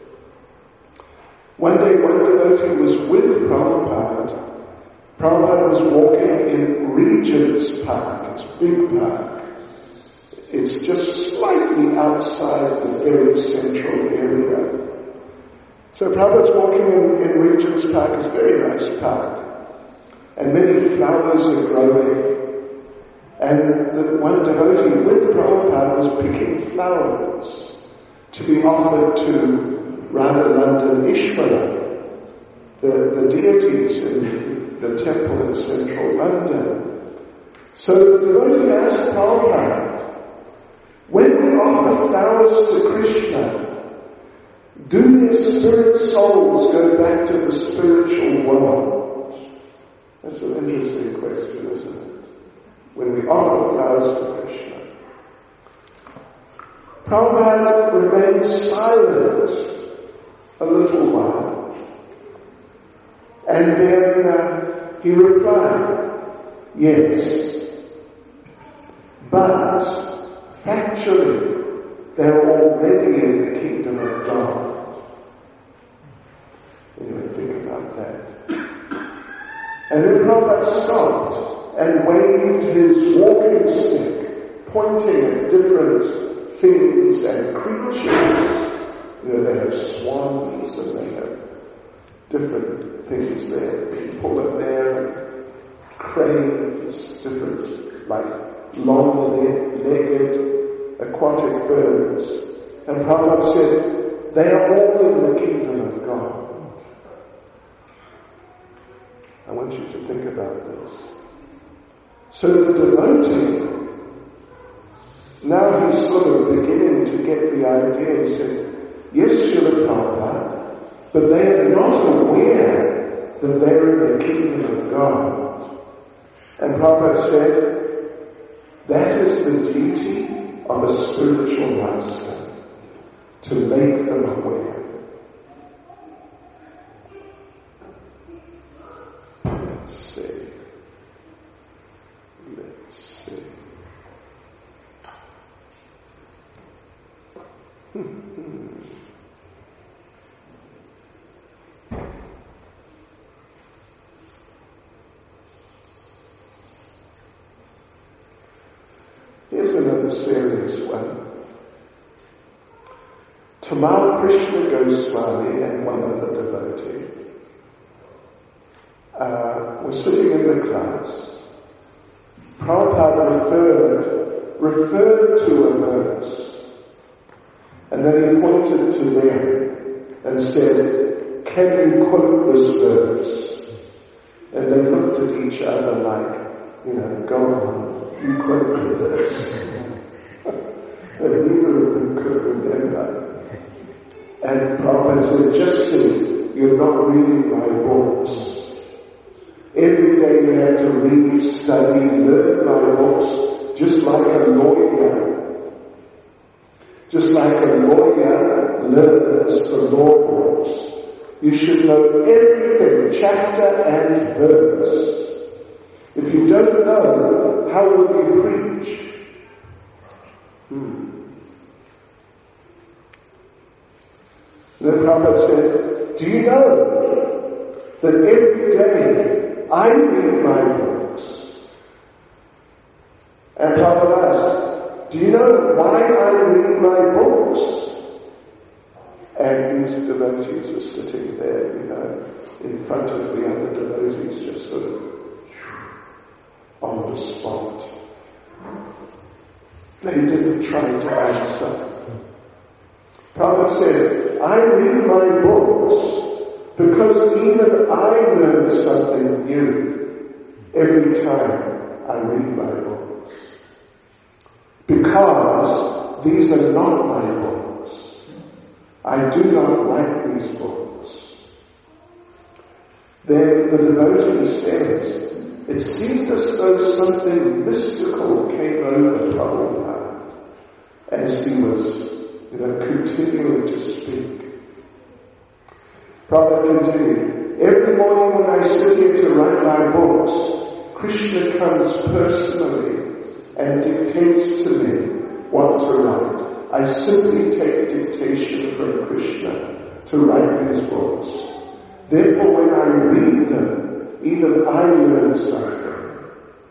One day one devotee was with Prabhupada. Prabhupada was walking in Regent's Park. It's a big park. It's just slightly outside the very central area. So Prabhupada's walking in Regent's Park. It's a very nice park. And many flowers are growing. And the one devotee with Prabhupada was picking flowers to be offered to Radha-Nanda Ishvara, the deities in the temple in central London. So the devotee asked Prabhupada, when we offer flowers to Krishna, do their spirit souls go back to the spiritual world? That's an interesting question, isn't it? When we offer flowers to Krishna. Prabhupada remained silent a little while. And then he replied, yes. But factually, they're already in the kingdom of God. Anyway, think about that. And then Prabhupada stopped and waved his walking stick, pointing at different things and creatures. You know, they have swans and they have different things there. People are there, cranes, different, like long-legged aquatic birds. And Prabhupada said, they are all in the kingdom of God. I want you to think about this. So the devotee, now he's sort of beginning to get the idea. He said, yes, Srila Prabhupada, but they are not aware that they're in the kingdom of God. And Prabhupada said, that is the duty of a spiritual master, to make them aware. Here's another serious one. Tamal Krishna Goswami and one other devotee were sitting in the class, Prabhupada referred to a verse, and then he pointed to them and said, can you quote this verse? And they looked at each other like, go on, you quote the verse. And neither of them could remember. And Prabhupada said, just see, you're not reading my books. Every day you have to read, study, learn my books, just like a lawyer. Just like a lawyer learns the law books. You should know everything, chapter and verse. If you don't know, how will you preach? Then Prabhupada said, do you know that every day I read my books? And Prabhupada asked, do you know why I read my books? And these devotees are sitting there, in front of the other devotees, just sort of on the spot. They didn't try to answer. Prabhupada said, I read my books because even I learn something new every time I read my books. Because these are not my books. I do not like these books. Then the devotee says, it seemed as though something mystical came over Prabhupada as he was continuing to speak. Prabhupada continued, every morning when I sit here to write my books, Krishna comes personally and dictates to me what to write. I simply take dictation from Krishna to write these books. Therefore, when I read them, even I learn something.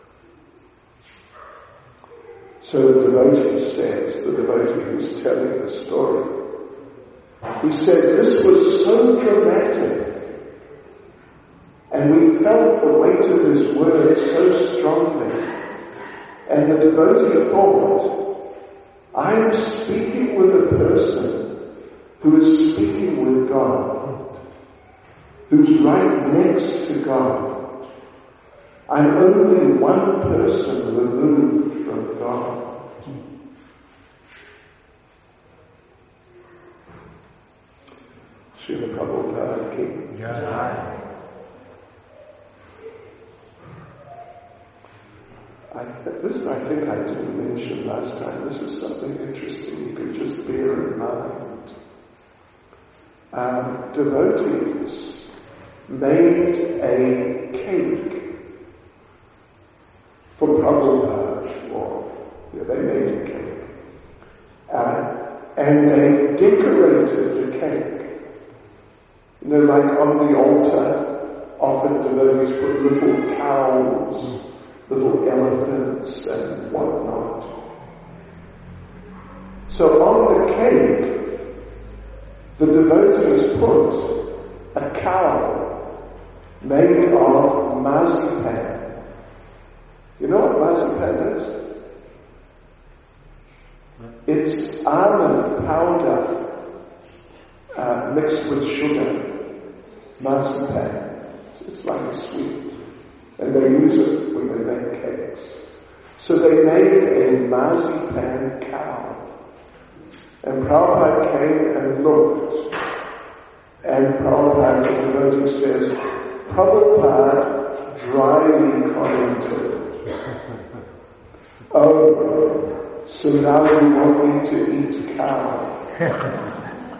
So the devotee says, the devotee who's telling the story, he said, this was so dramatic, and we felt the weight of his words so strongly, and the devotee thought, I'm speaking with a person who is speaking with God, who's right next to God. I'm only one person removed from God. Srila Prabhupada Ki. Yeah. I think I didn't mention last time. This is something interesting you could just bear in mind. Devotees made a cake for Prabhupada. They made a cake. And they decorated the cake. Like on the altar, often devotees put little cows, little elephants, and whatnot. So on the cake, the devotees put a cow made of marzipan. You know what marzipan is? It's almond powder mixed with sugar. Marzipan. It's like a sweet. And they use it when they make cakes. So they made a marzipan cow. And Prabhupada came and looked. And Prabhupada, the devotee says, Prabhupada dryly commented, oh, so now you want me to eat cow.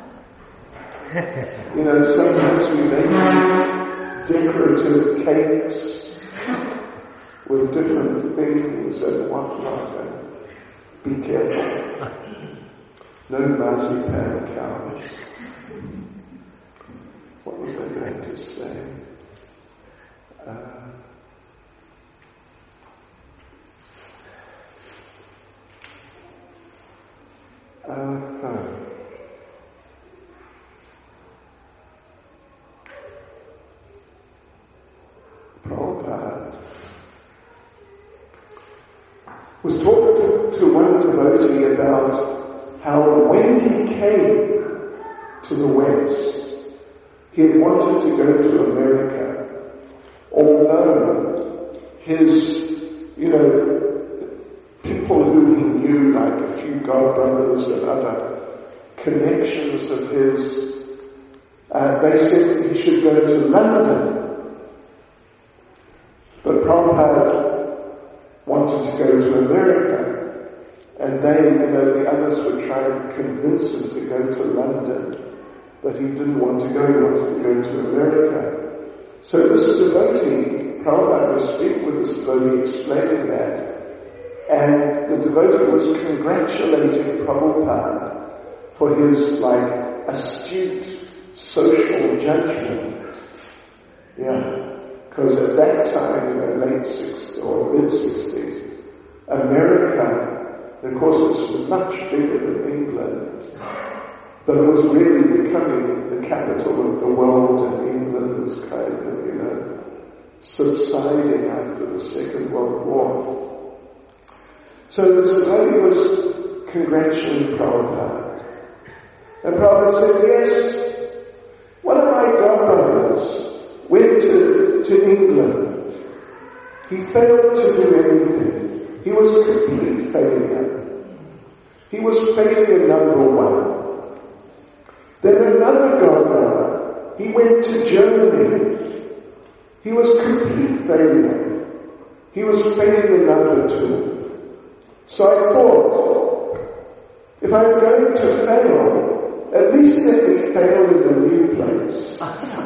Sometimes we make decorative cakes with different things and whatnot, and be careful. No marzipan cows. What was I going to say? Prabhupada was talking to one devotee about how when he came to the West, he had wanted to go to America, although his, people who he knew, like a few God brothers and other connections of his, they said he should go to London. But Prabhupada wanted to go to America, and the others were trying to convince him to go to London, but he didn't want to go, he wanted to go to America. So this devotee, Prabhupada was speaking with this devotee, explaining that, and the devotee was congratulating Prabhupada for his, astute social judgment. Yeah, because at that time, late 60s or mid-60s, America, of course, was much bigger than England, but it was really becoming the capital of the world, and England was kind of, subsiding after the Second World War. So this lady was congratulating Prabhupada. And Prabhupada said, yes, one of my godbrothers went to England. He failed to do everything. He was a complete failure. He was failure number one. Then another godbrother, he went to Germany. He was complete failure. He was failure number two. So I thought, if I'm going to fail, at least let me fail in a new place.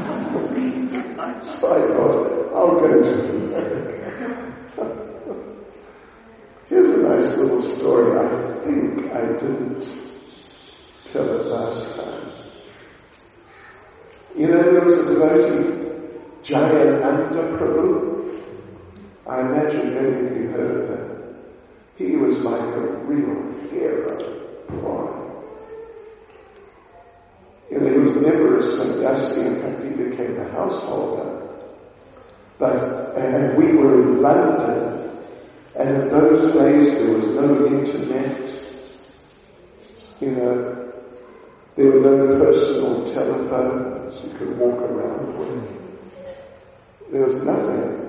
So I thought, I'll go to America. Here's a nice little story. I think I didn't tell it last time. There was a devotee, Jayananda Prabhu. I imagine many of you heard of him. He was like a real hero boy. He was never a sannyasi. In fact, he became a householder. And we were in London, and in those days there was no internet. There were no personal telephones you could walk around with. There was nothing.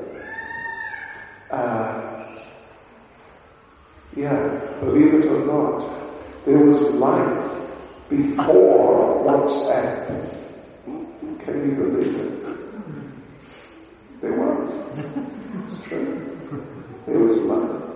Believe it or not, there was life before WhatsApp. Can you believe it? There was. It's true. There was life.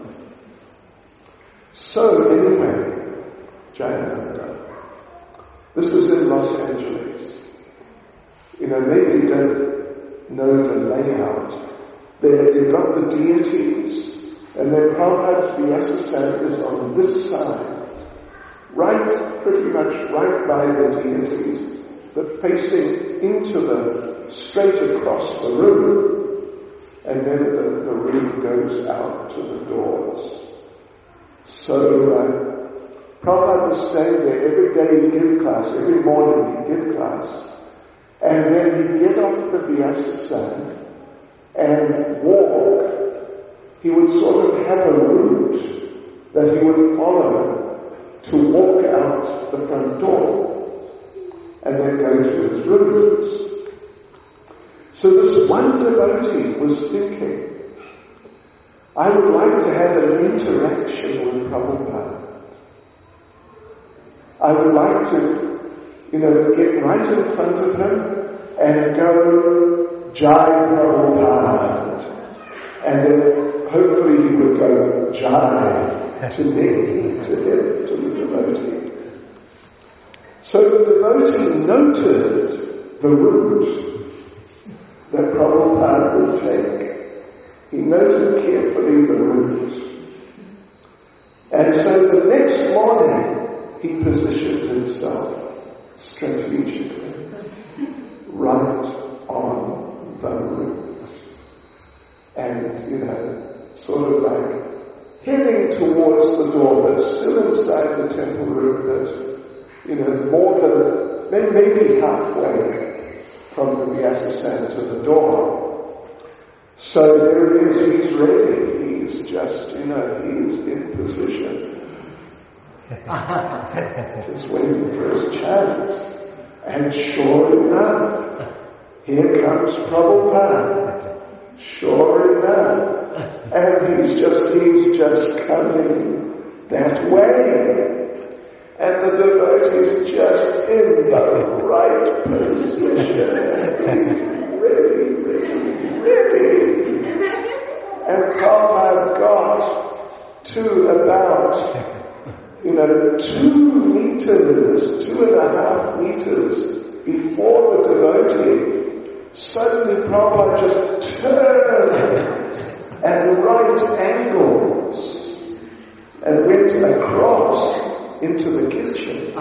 So anyway, Jayananda. This is in Los Angeles. Maybe you don't know the layout. They've got the deities, and then Prabhupada's Vyasa is on this side, pretty much right by the deities, but facing into straight across the room, and then the room goes out to the doors. So Prabhupada was staying there every day he'd give class, every morning he'd give class, and then he'd get off the Vyasa and walk. He would sort of have a route that he would follow to walk out the front door and then go to his rooms. So this one devotee was thinking, I would like to have an interaction with Prabhupada. I would like to, get right in front of him and go, Jai Prabhupada. And then hopefully he would go, Jai, to me, to him, to the devotee. So the devotee noted the route that Prabhupada would take. He noted carefully the route. And so the next morning, he positioned himself strategically right on the route. And, sort of like heading towards the door, but still inside the temple room, but, more than, maybe halfway from the Vyasa to the door. So there he is, he's ready, he's just, he's in position. Just waiting for his chance. And sure enough, here comes Prabhupada. Sure enough. And he's just coming that way. And the devotee is just in the right position. Ready. And Prabhupada got to about 2 meters, 2.5 meters before the devotee. Suddenly Prabhupada just turned at right angles and went across into the kitchen.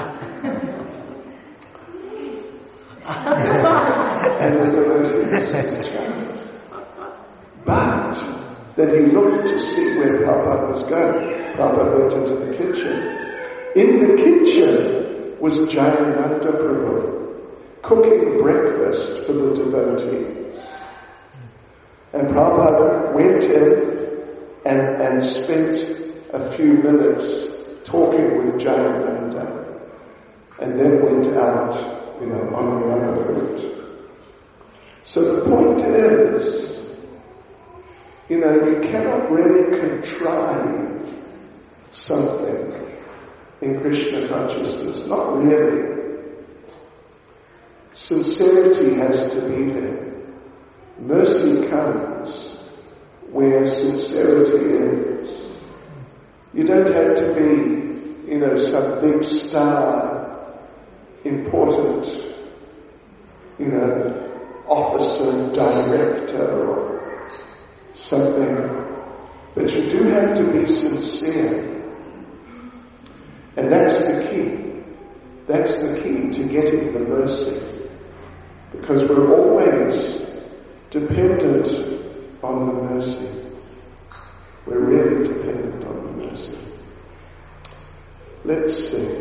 And the devotee was his chance. But then he looked to see where Prabhupada was going. Prabhupada went into the kitchen. In the kitchen was Jayananda Prabhu, cooking breakfast for the devotees. And Prabhupada went in and spent a few minutes talking with Jayananda, and then went out, on the other route. So the point is, you cannot really contrive something in Krishna consciousness. Not really. Sincerity has to be there. Mercy comes where sincerity is. You don't have to be, some big star, important, officer, director, or something. But you do have to be sincere. And that's the key. That's the key to getting the mercy. Because we're always dependent on the mercy. We're really dependent on the mercy. Let's see.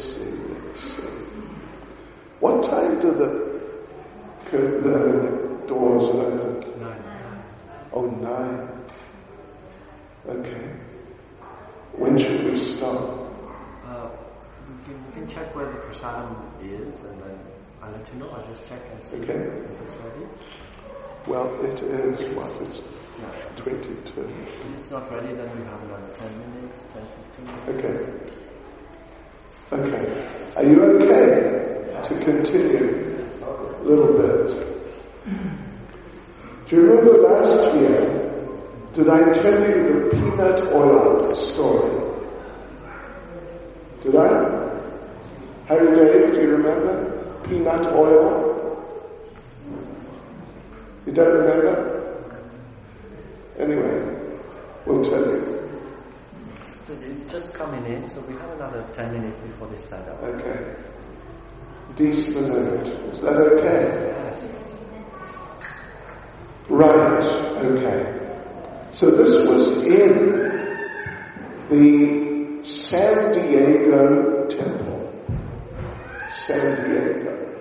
What time do the doors open? 9. Oh, 9. Okay. When should we start? You can check where the prasadam is, and then I'll let you know. I'll just check and see if it's ready. Well, it is, it's 22. If it's not ready, then we have another 10 minutes, 10, 15 minutes. Okay. Are you okay to continue a little bit? Do you remember last year, did I tell you the peanut oil story? Did I? Harry Dave, do you remember? Peanut oil? You don't remember? Anyway, we'll tell you. So it's just coming in, so we have another 10 minutes before they start up. Okay. 10 minutes. Is that okay? Yes. Right, okay. So this was in the San Diego Temple. San Diego.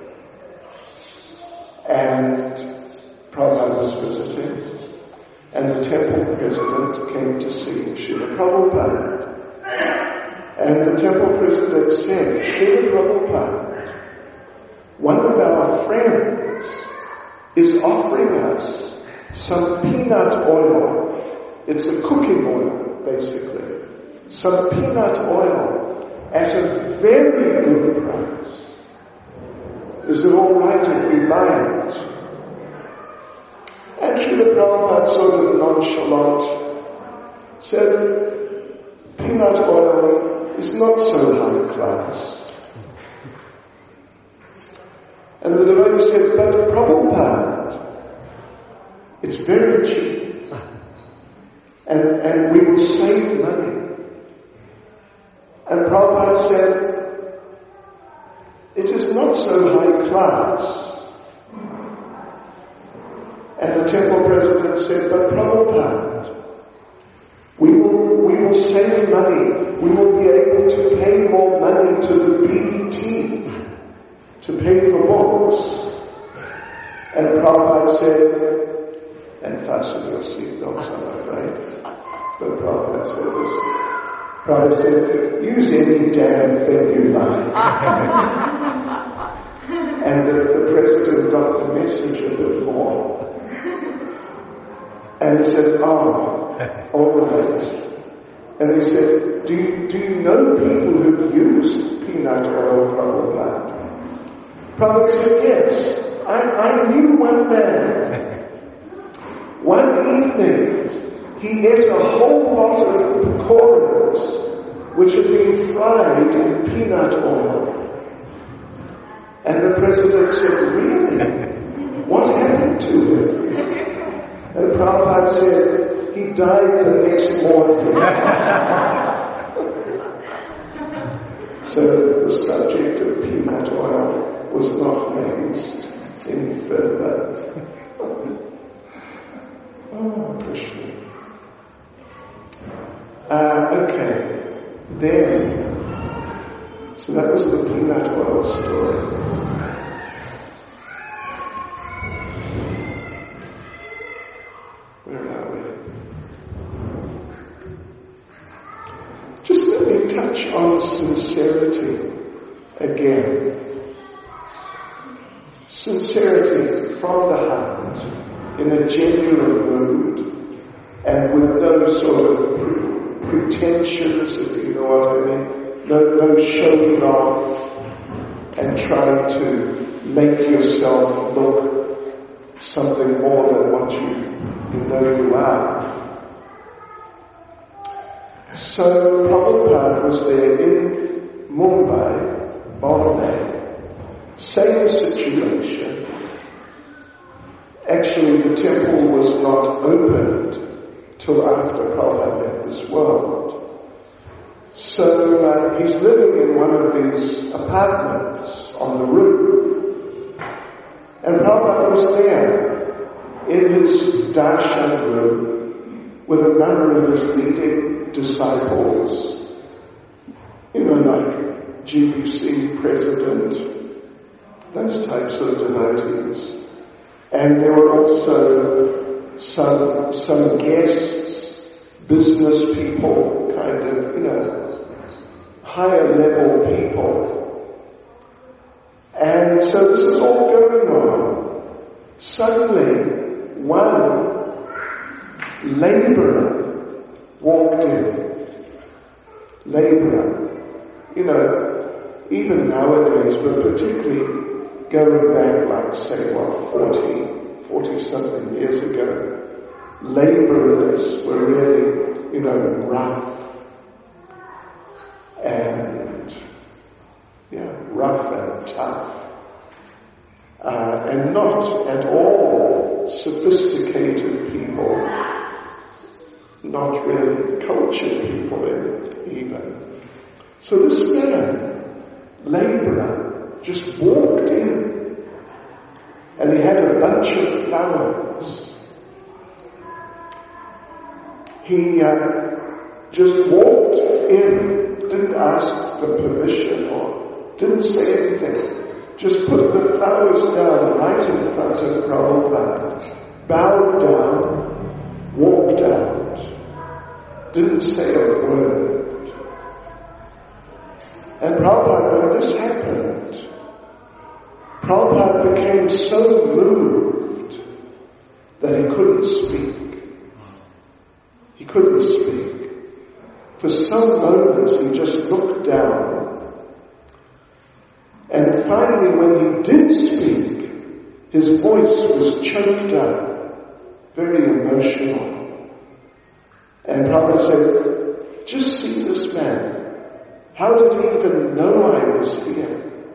And Prabhupada was visiting, and the temple president came to see Srila Prabhupada. And the temple president said, Srila Prabhupada, one of our friends is offering us some peanut oil. It's a cooking oil, basically. Some peanut oil at a very good price. Is it all right if we buy it? And Srila Prabhupada sort of nonchalant said, peanut oil is not so high class. And the devotee said, but Prabhupada, it's very cheap. And we will save money. And Prabhupada said, it is not so high class. And the temple president said, but Prabhupada, we will save money. We will be able to pay more money to the BET to pay for books. And Prabhupada said, and fasten your seatbelts, I'm afraid. But Prabhupada said this. Prabhupada said, use any damn thing you like. And the president got the message a bit more. And he said, all right. And he said, do you know people who've used peanut oil, Prabhupada? Prabhupada said, yes. I knew one man. One evening, he ate a whole lot of pakoras which had been fried in peanut oil. And the president said, really? What happened to him? And Prabhupada said, he died the next morning. So the subject of peanut oil was not raised any further. Oh, Krishna. Okay. Then, so that was the peanut oil story. Where are we? Just let me touch on sincerity again. Sincerity from the heart, in a genuine mood, and with no sort of pretensions, if you know what I mean, no showing off and trying to make yourself look something more than what you know you are. So Prabhupada was there in Mumbai, Bombay, same situation. Actually, the temple was not opened till after Prabhupada left this world. So he's living in one of these apartments on the roof. And Prabhupada was there in his darshan room with a number of his leading disciples. You know, like GBC president, those types of devotees. And there were also some guests, business people, kind of, higher level people. And so this is all going on. Suddenly, one laborer walked in. Laborer. Even nowadays, but particularly going back, like, say, 40 something years ago, laborers were really, rough and tough, and not at all sophisticated people, not really cultured people even. So this man, laborer, just walked in. And he had a bunch of flowers. He just walked in, didn't ask for permission or didn't say anything. Just put the flowers down right in front of Prabhupada, bowed down, walked out, didn't say a word. And Prabhupada, when this happened, Prabhupada became so moved that he couldn't speak. He couldn't speak. For some moments he just looked down. And finally when he did speak, his voice was choked up, very emotional. And Prabhupada said, just see this man. How did he even know I was here?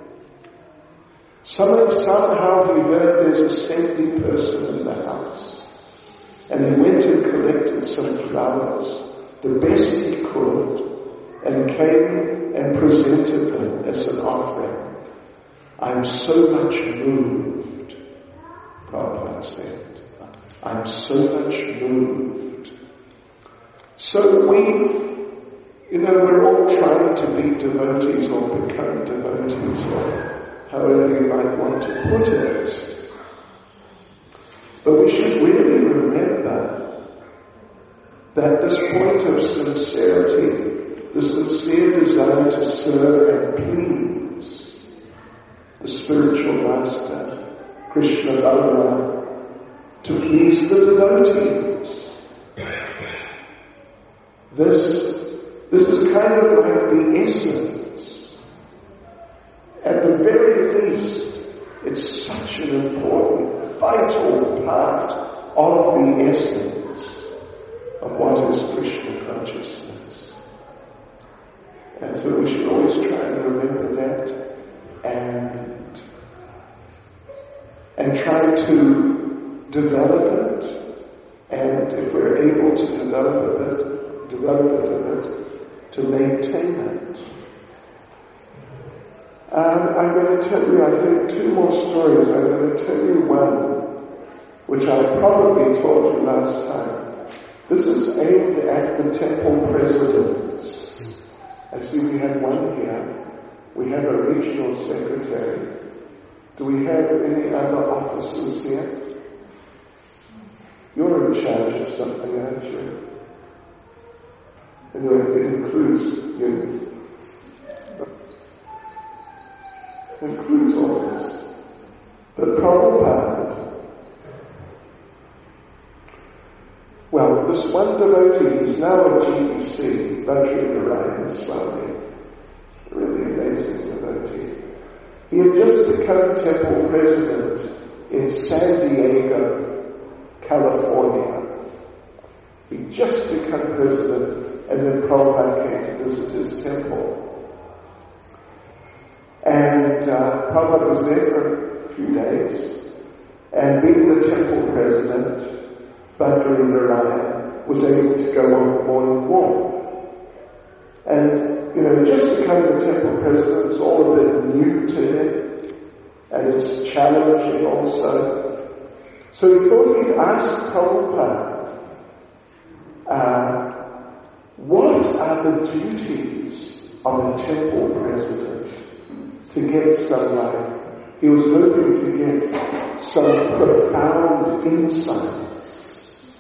Somehow he heard there's a saintly person in the house. And he went and collected some flowers, the best he could, and came and presented them as an offering. I'm so much moved, Prabhupada said. I'm so much moved. So we're all trying to be devotees or become devotees or however you might want to put it. But we should really remember that this point of sincerity, the sincere desire to serve and please the spiritual master, Krishna Balaram, to please the devotees. This is kind of like the essence. At the very least, it's such an important, vital part of the essence of what is Krishna consciousness. And so we should always try and remember that and try to develop it. And if we're able to develop it, to maintain it. I'm going to tell you, I think, two more stories. I'm going to tell you one, which I probably told you last time. This is aimed at the temple presidents. I see we have one here. We have a regional secretary. Do we have any other officers here? You're in charge of something, aren't you? Anyway, it includes you. It includes all this. But Prabhupada, well, this one devotee is now at GBC, Bhakti Narayan Swami, a really amazing devotee. He had just become temple president in San Diego, California. He'd just become president, and then Prabhupada came to visit his temple. And Prabhupada was there for a few days, and being the temple president, Bhadri Narayan was able to go on the morning walk. And, just becoming the temple president is all a bit new to him, and it's challenging also. So he thought he'd ask Prabhupada, what are the duties of a temple president to get some light? He was hoping to get some profound insights,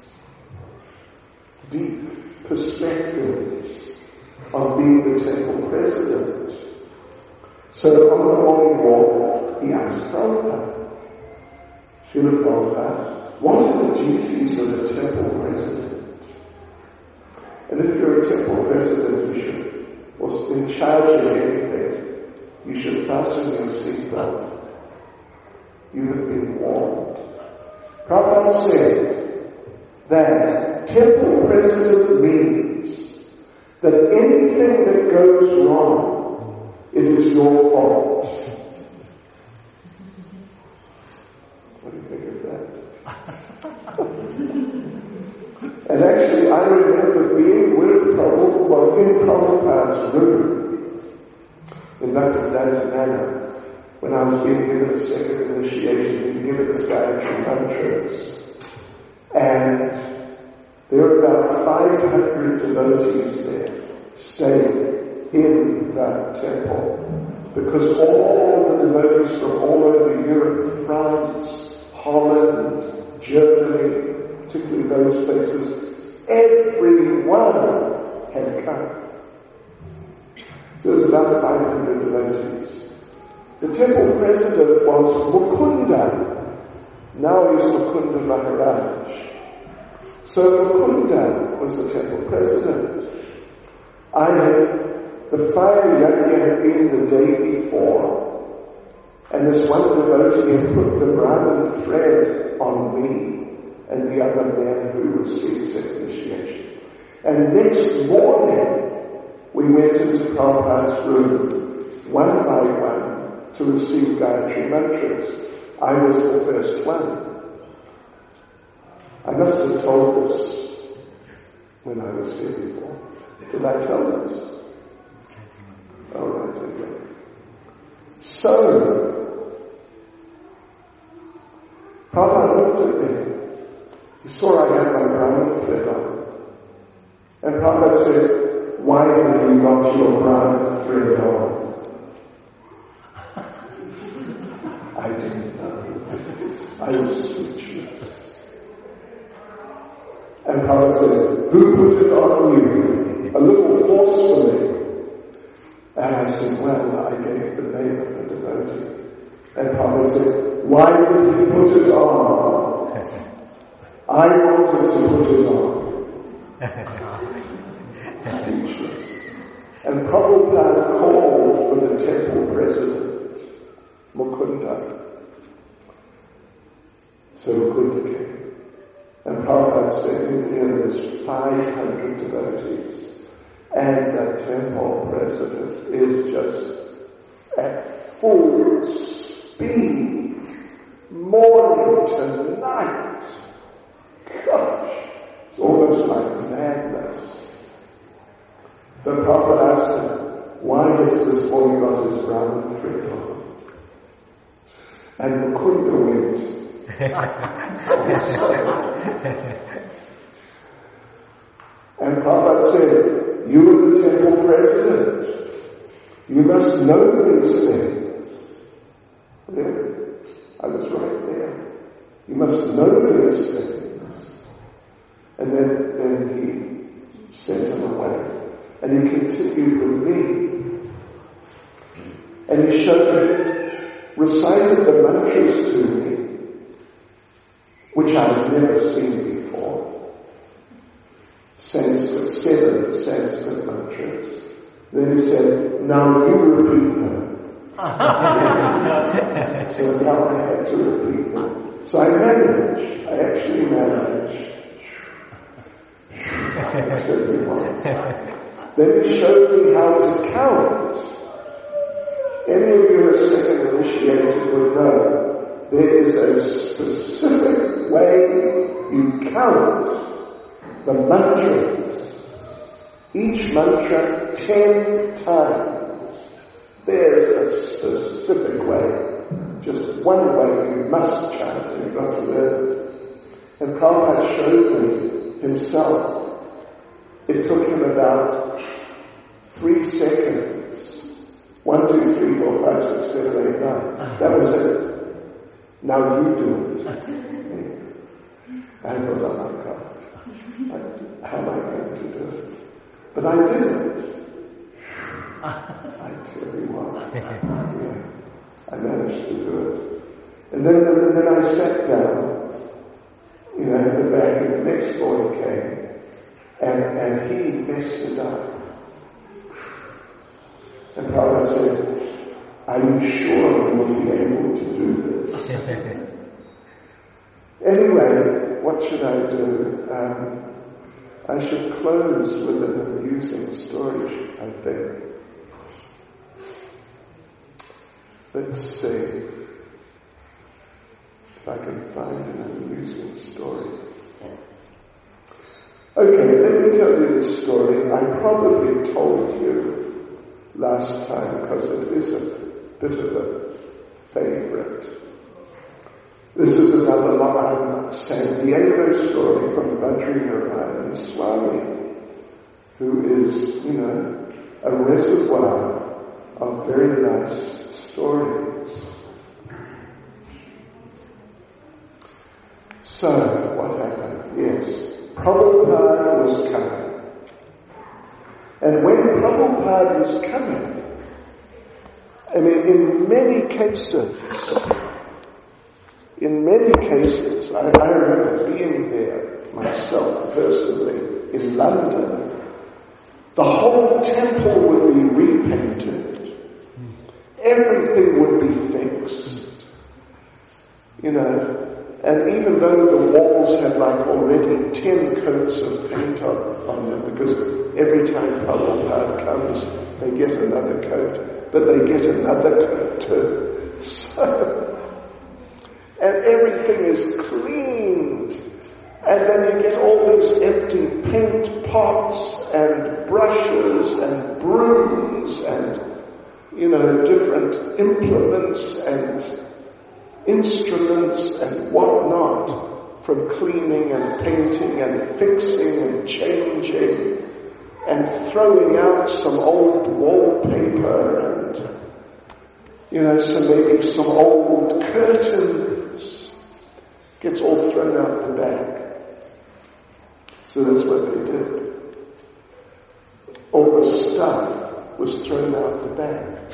deep perspectives on being the temple president. So on the morning walk, he asked Prabhupada, Srila Prabhupada, what are the duties of a temple president? And if you're a temple president, or in charge of anything, you should fasten your seatbelt. You have been warned. Prabhupada said that temple president means that anything that goes wrong, it is your fault. What do you think of that? And actually, I remember being with Prabhupada, in Prabhupada's room in Bhaktivedanta, when I was being given a second initiation, being given the Gayatri Mantras. And there were about 500 devotees there, staying in that temple, because all the devotees from all over Europe, France, Holland, Germany, particularly those places, everyone had come. So there was about 500 devotees. The temple president was Mukunda. Now he's Mukunda Maharaj. So Mukunda was the temple president. The fire yajna had been the day before, and this one devotee had put the Brahman thread on me and the other man who received initiation. And next morning, we went into Prabhupada's room, one by one, to receive Gayatri Mantras. I was the first one. I must have told this when I was here before. Did I tell this? All right, okay. So, Prabhupada looked at me. He saw I had my Brahman thread on. And Prabhupada said, why have you got your Brahman thread on? I didn't know. I was speechless. And Prabhupada said, Who put it on you? A little forcefully. And I said, well, I gave the name of the devotee. And Prabhupada said, why did he put it on? I wanted to put it on. Speechless. And Prabhupada called for the temple president, Mukunda. So Mukunda came. And Prabhupada said, here there's 500 devotees. And the temple president is just at full speed, morning to night. Gosh, it's almost like madness. But Prabhupada asked him, why has this boy got his brown thread on? And Mukunda went. And Prabhupada said, you are the temple president. You must know these things. Yeah, I was right there. You must know these things. And then he sent him away. And he continued with me. And he recited the mantras to me, which I've never seen before. Sanskrit, 7 Sanskrit mantras. Then he said, now you repeat them. So now I had to repeat them. So I managed. I actually managed. Then he showed me how to count. Any of you who are second initiated will know there is a specific way you count the mantras. Each mantra 10 times. There's a specific way. Just one way you must chant. You've got to learn it. And Prabhupada showed me himself. It took him about 3 seconds. 1, 2, 3, 4, 5, 6, 7, 8, 9. That was it. Now you do it. I thought, oh my God, how am I going to do it? But I did it. I tell you what, yeah, I managed to do it. And then I sat down, in the back, and the next boy came, and he messed it up. And Prabhupada said, are you sure you will be able to do this? Anyway, what should I do? I should close with an amusing story, I think. Let's see if I can find an amusing story. Okay, let me tell you the story. I probably told you last time because it is a bit of a favorite. This is another San Diego story from Badrinarayan Swami, who is, a reservoir of very nice stories. So, what happened? Yes, Prabhupada was coming. And when Prabhupada was coming, in many cases, I remember being there myself personally in London, the whole temple would be repainted. Everything would be fixed. And even though the walls had already 10 coats of paint on them, because every time Prabhupada comes, they get another coat, but they get another coat too. And everything is cleaned. And then you get all these empty paint pots and brushes and brooms and, different implements and instruments and whatnot from cleaning and painting and fixing and changing and throwing out some old wallpaper and, maybe some old curtains. Gets all thrown out the back. So that's what they did. All the stuff was thrown out the back.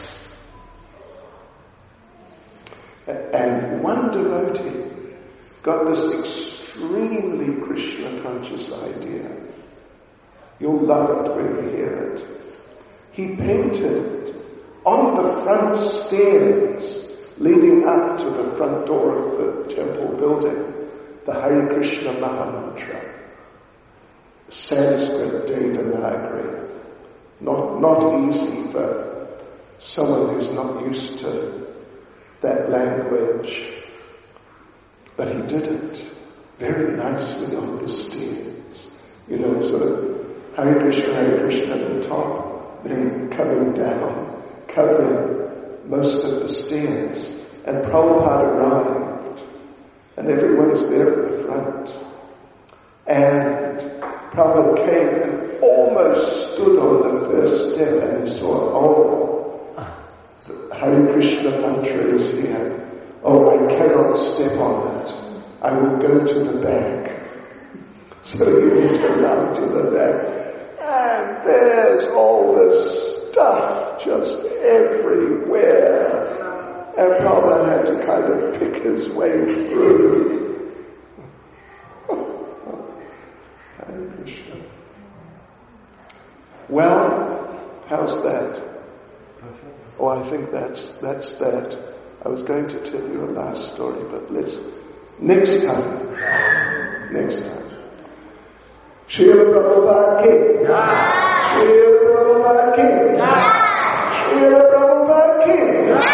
And one devotee got this extremely Krishna conscious idea. You'll love it when you hear it. He painted on the front stairs leading up to the front door of the temple building the Hare Krishna Mahamantra, Sanskrit Devanagari. Not easy for someone who's not used to that language. But he did it very nicely on the stairs. Sort of Hare Krishna at the top, then coming down, covering most of the stairs. And Prabhupada arrived, and everyone's there at the front. And Prabhupada came and almost stood on the first step, and he saw, the Hare Krishna mantra is here. Oh, I cannot step on it. I will go to the back. So you turn out to the back, and there's all this stuff just everywhere. And Prabhupada had to kind of pick his way through. Hare Krishna. Well, how's that? Oh, I think that's that. I was going to tell you a last story, but next time. Srila Prabhupada Ki. Srila Prabhupada Ki. Srila Prabhupada Ki.